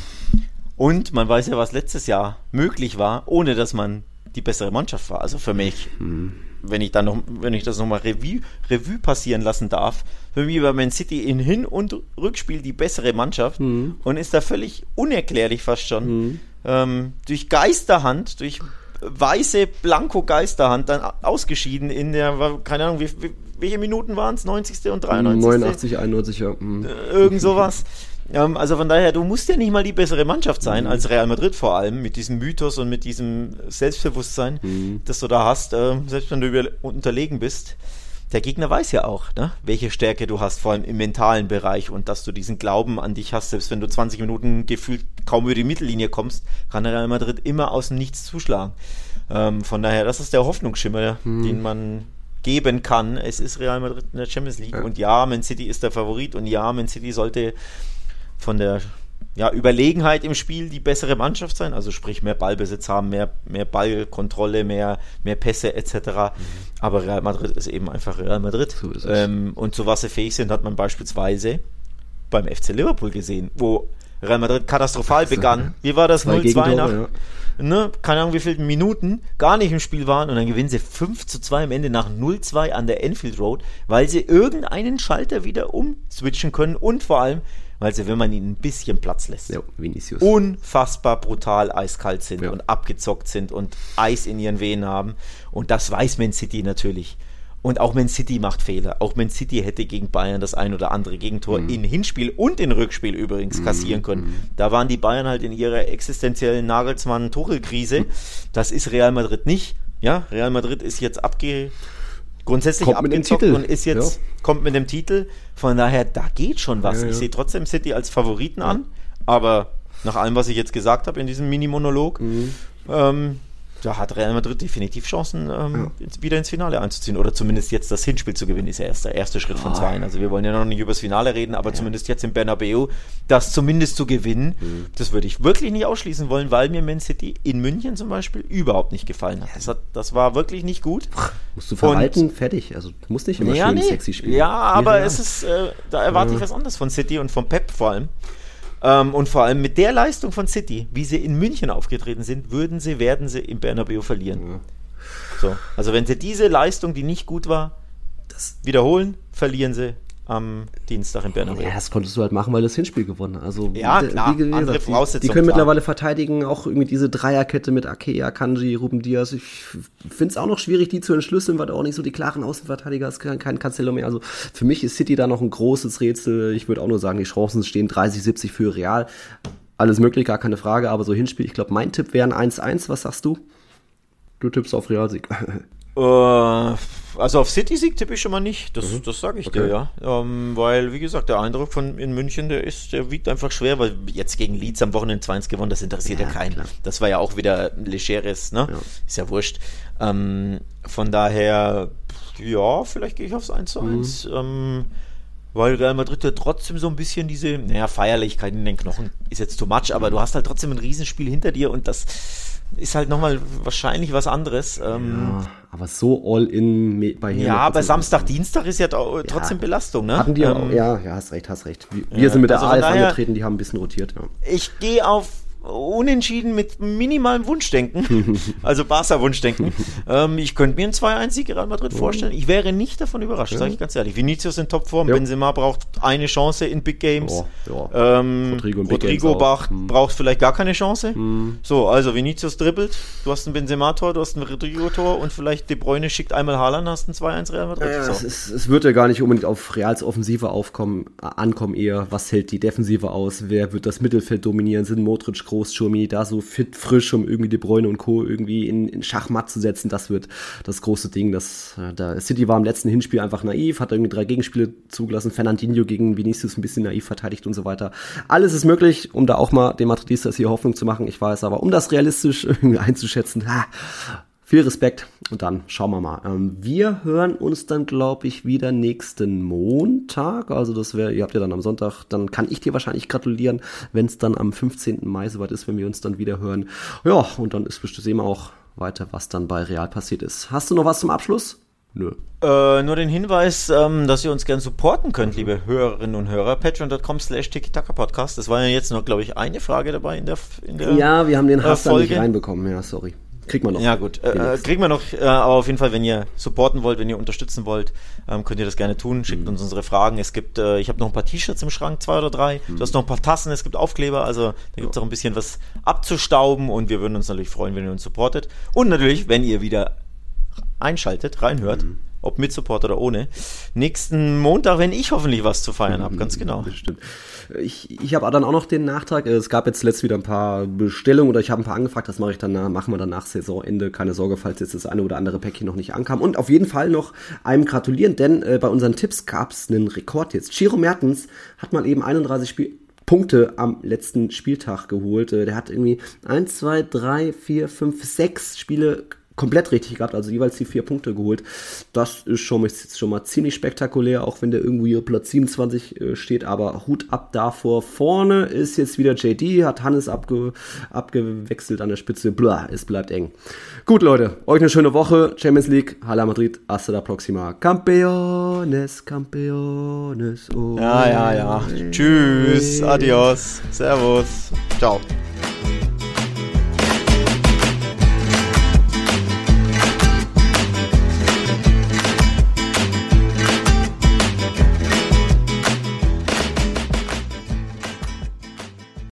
und man weiß ja, was letztes Jahr möglich war, ohne dass man die bessere Mannschaft war. Also für mich, mhm. wenn ich dann noch, wenn ich das nochmal Revue, Revue passieren lassen darf, für mich war Man City in Hin- und Rückspiel die bessere Mannschaft mhm. und ist da völlig unerklärlich fast schon mhm. ähm, durch Geisterhand, durch weiße Blanko-Geisterhand dann ausgeschieden in der, keine Ahnung, wie, wie, welche Minuten waren es? neunzigste und dreiundneunzigste
neunundachtzig, einundneunzig, ja. Mhm.
Irgend sowas. ähm, also von daher, du musst ja nicht mal die bessere Mannschaft sein, mhm. als Real Madrid vor allem, mit diesem Mythos und mit diesem Selbstbewusstsein, mhm. das du da hast, äh, selbst wenn du über, unterlegen bist. Der Gegner weiß ja auch, ne, welche Stärke du hast, vor allem im mentalen Bereich und dass du diesen Glauben an dich hast, selbst wenn du zwanzig Minuten gefühlt kaum über die Mittellinie kommst, kann Real Madrid immer aus dem Nichts zuschlagen. Ähm, von daher, das ist der Hoffnungsschimmer, hm. den man geben kann. Es ist Real Madrid in der Champions League ja. und ja, Man City ist der Favorit und ja, Man City sollte von der ja, Überlegenheit im Spiel die bessere Mannschaft sein, also sprich mehr Ballbesitz haben, mehr, mehr Ballkontrolle, mehr, mehr Pässe et cetera. Mhm. Aber Real Madrid ist eben einfach Real Madrid. So ist es. Ähm, und zu was sie fähig sind, hat man beispielsweise beim F C Liverpool gesehen, wo Real Madrid katastrophal begann. Wie war das? null zwei nach, ja. ne, keine Ahnung wie viele Minuten, gar nicht im Spiel waren und dann gewinnen sie fünf zu zwei am Ende nach null zwei an der Anfield Road, weil sie irgendeinen Schalter wieder umswitchen können und vor allem weil sie, wenn man ihnen ein bisschen Platz lässt,
ja, Vinicius.
unfassbar brutal eiskalt sind
ja.
und abgezockt sind und Eis in ihren Venen haben. Und das weiß Man City natürlich. Und auch Man City macht Fehler. Auch Man City hätte gegen Bayern das ein oder andere Gegentor mhm. in Hinspiel und in Rückspiel übrigens mhm. kassieren können. Da waren die Bayern halt in ihrer existenziellen Nagelsmann-Tuchel-Krise. Mhm. Das ist Real Madrid nicht. Ja, Real Madrid ist jetzt abge... grundsätzlich kommt abgezockt und ist jetzt, ja. kommt mit dem Titel. Von daher, da geht schon was. Ja, ja. Ich sehe trotzdem City als Favoriten ja. an, aber nach allem, was ich jetzt gesagt habe in diesem Mini-Monolog, mhm. ähm, da hat Real Madrid definitiv Chancen, ähm, ja. wieder ins Finale einzuziehen oder zumindest jetzt das Hinspiel zu gewinnen, ist ja erst der erste Schritt von oh. zweien. Also wir wollen ja noch nicht über das Finale reden, aber ja. zumindest jetzt im Bernabeu, das zumindest zu gewinnen, mhm. das würde ich wirklich nicht ausschließen wollen, weil mir Man City in München zum Beispiel überhaupt nicht gefallen hat. Das, hat, das war wirklich nicht gut.
Musst du verhalten, und, fertig. Also du musst nicht immer
ja,
schön
nee.
sexy spielen.
Ja, aber es ist, äh, da erwarte ja. ich was anderes von City und von Pep vor allem. Ähm, und vor allem mit der Leistung von City, wie sie in München aufgetreten sind, würden sie, werden sie im Bernabeu verlieren. Ja. So, also wenn sie diese Leistung, die nicht gut war, das wiederholen, verlieren sie am Dienstag im Bernabeu.
Ja, das konntest du halt machen, weil du das Hinspiel gewonnen hast. Also,
ja, klar,
wie, wie
andere
gesagt,
Voraussetzungen.
Die, die können klar. mittlerweile verteidigen, auch irgendwie diese Dreierkette mit Ake, Akanji, Ruben Dias. Ich finde es auch noch schwierig, die zu entschlüsseln, weil du auch nicht so die klaren Außenverteidiger hast, kein, kein Cancelo mehr. Also für mich ist City da noch ein großes Rätsel. Ich würde auch nur sagen, die Chancen stehen dreißig siebzig für Real. Alles möglich, gar keine Frage, aber so Hinspiel, ich glaube, mein Tipp wäre ein eins eins. Was sagst du? du tippst auf Realsieg.
äh, also auf City-Sieg tippe ich schon mal nicht, das, mhm. das sage ich okay. dir, ja. Ähm, weil, wie gesagt, der Eindruck von in München, der ist, der wiegt einfach schwer, weil jetzt gegen Leeds am Wochenende zwei eins gewonnen, das interessiert ja, ja keinen. Klar. Das war ja auch wieder legeres, ne? Ja. Ist ja wurscht. Ähm, von daher, ja, vielleicht gehe ich aufs eins zu eins. Mhm. Ähm, weil Real Madrid ja trotzdem so ein bisschen diese, naja, Feierlichkeit in den Knochen ist jetzt too much, aber du hast halt trotzdem ein Riesenspiel hinter dir und das ist halt nochmal wahrscheinlich was anderes. Ähm,
ja, aber so all in bei
hier. Ja, aber Samstag, Dienstag ist ja trotzdem ja, Belastung, ne?
Hatten die ähm, auch, ja, ja, hast recht, hast recht. Wir, ja, wir sind mit der also A F angetreten, die haben ein bisschen rotiert. Ja.
Ich gehe auf Unentschieden mit minimalem Wunschdenken, also Barca-Wunschdenken. ähm, ich könnte mir einen zwei eins Sieg Real Madrid vorstellen. Ich wäre nicht davon überrascht, ja. sage ich ganz ehrlich. Vinicius in Topform, ja. Benzema braucht eine Chance in Big Games. Ja, ja. Ähm, Rodrigo, Rodrigo Bach hm. braucht vielleicht gar keine Chance. Hm. So, also Vinicius dribbelt, du hast ein Benzema-Tor, du hast ein Rodrigo-Tor und vielleicht De Bruyne schickt einmal Haaland, hast ein zwei eins Real Madrid.
Ja, so. es, ist, es wird ja gar nicht unbedingt auf Reals Offensive aufkommen, ankommen eher. Was hält die Defensive aus? Wer wird das Mittelfeld dominieren? Sind Modric, Groß, Tchouaméni da so fit, frisch, um irgendwie De Bruyne und Co. irgendwie in, in Schachmatt zu setzen? Das wird das große Ding. Das, da City war im letzten Hinspiel einfach naiv, hat irgendwie drei Gegenspiele zugelassen, Fernandinho gegen Vinicius ein bisschen naiv verteidigt und so weiter. Alles ist möglich, um da auch mal den Madridistas hier Hoffnung zu machen, ich weiß, aber um das realistisch irgendwie einzuschätzen, ha, viel Respekt und dann schauen wir mal. Ähm, wir hören uns dann, glaube ich, wieder nächsten Montag. Also das wäre, ihr habt ja dann am Sonntag, dann kann ich dir wahrscheinlich gratulieren, wenn es dann am fünfzehnten Mai soweit ist, wenn wir uns dann wieder hören. Ja, und dann ist bestimmt immer auch weiter, was dann bei Real passiert ist. Hast du noch was zum Abschluss? Nö.
Äh, nur den Hinweis, ähm, dass ihr uns gern supporten könnt, liebe Hörerinnen und Hörer. patreon dot com slash tiki-taka podcast. Das war ja jetzt noch, glaube ich, eine Frage dabei in der, in der
Ja, wir haben den Hass äh, da nicht reinbekommen. Ja, sorry. Kriegt man noch.
Ja gut, äh, kriegt man noch, äh, aber auf jeden Fall, wenn ihr supporten wollt, wenn ihr unterstützen wollt, ähm, könnt ihr das gerne tun. Schickt mhm. uns unsere Fragen. Es gibt, äh, ich habe noch ein paar T-Shirts im Schrank, zwei oder drei. Mhm. Du hast noch ein paar Tassen, es gibt Aufkleber, also da gibt es auch ein bisschen was abzustauben und wir würden uns natürlich freuen, wenn ihr uns supportet. Und natürlich, wenn ihr wieder einschaltet, reinhört, mhm. ob mit Support oder ohne. Nächsten Montag, wenn ich hoffentlich was zu feiern mhm. habe, ganz genau.
Das stimmt. Ich, ich habe dann auch noch den Nachtrag, es gab jetzt letzt wieder ein paar Bestellungen oder ich habe ein paar angefragt, das mache ich dann, machen wir dann nach Saisonende, keine Sorge, falls jetzt das eine oder andere Päckchen noch nicht ankam. Und auf jeden Fall noch einem gratulieren, denn äh, bei unseren Tipps gab es einen Rekord jetzt. Ciro Mertens hat mal eben einunddreißig Spiel Punkte am letzten Spieltag geholt. Der hat irgendwie eins, zwei, drei, vier, fünf, sechs Spiele komplett richtig gehabt, also jeweils die vier Punkte geholt. Das ist schon mal, ist schon mal ziemlich spektakulär, auch wenn der irgendwo hier Platz siebenundzwanzig äh, steht, aber Hut ab davor. Vorne ist jetzt wieder J D, hat Hannes abge, abgewechselt an der Spitze. Blah, es bleibt eng. Gut, Leute, euch eine schöne Woche. Champions League, Hala Madrid, hasta la próxima. Campeones, Campeones. Oh,
ja, ja, ja. Hey. Tschüss, adios, servus, ciao.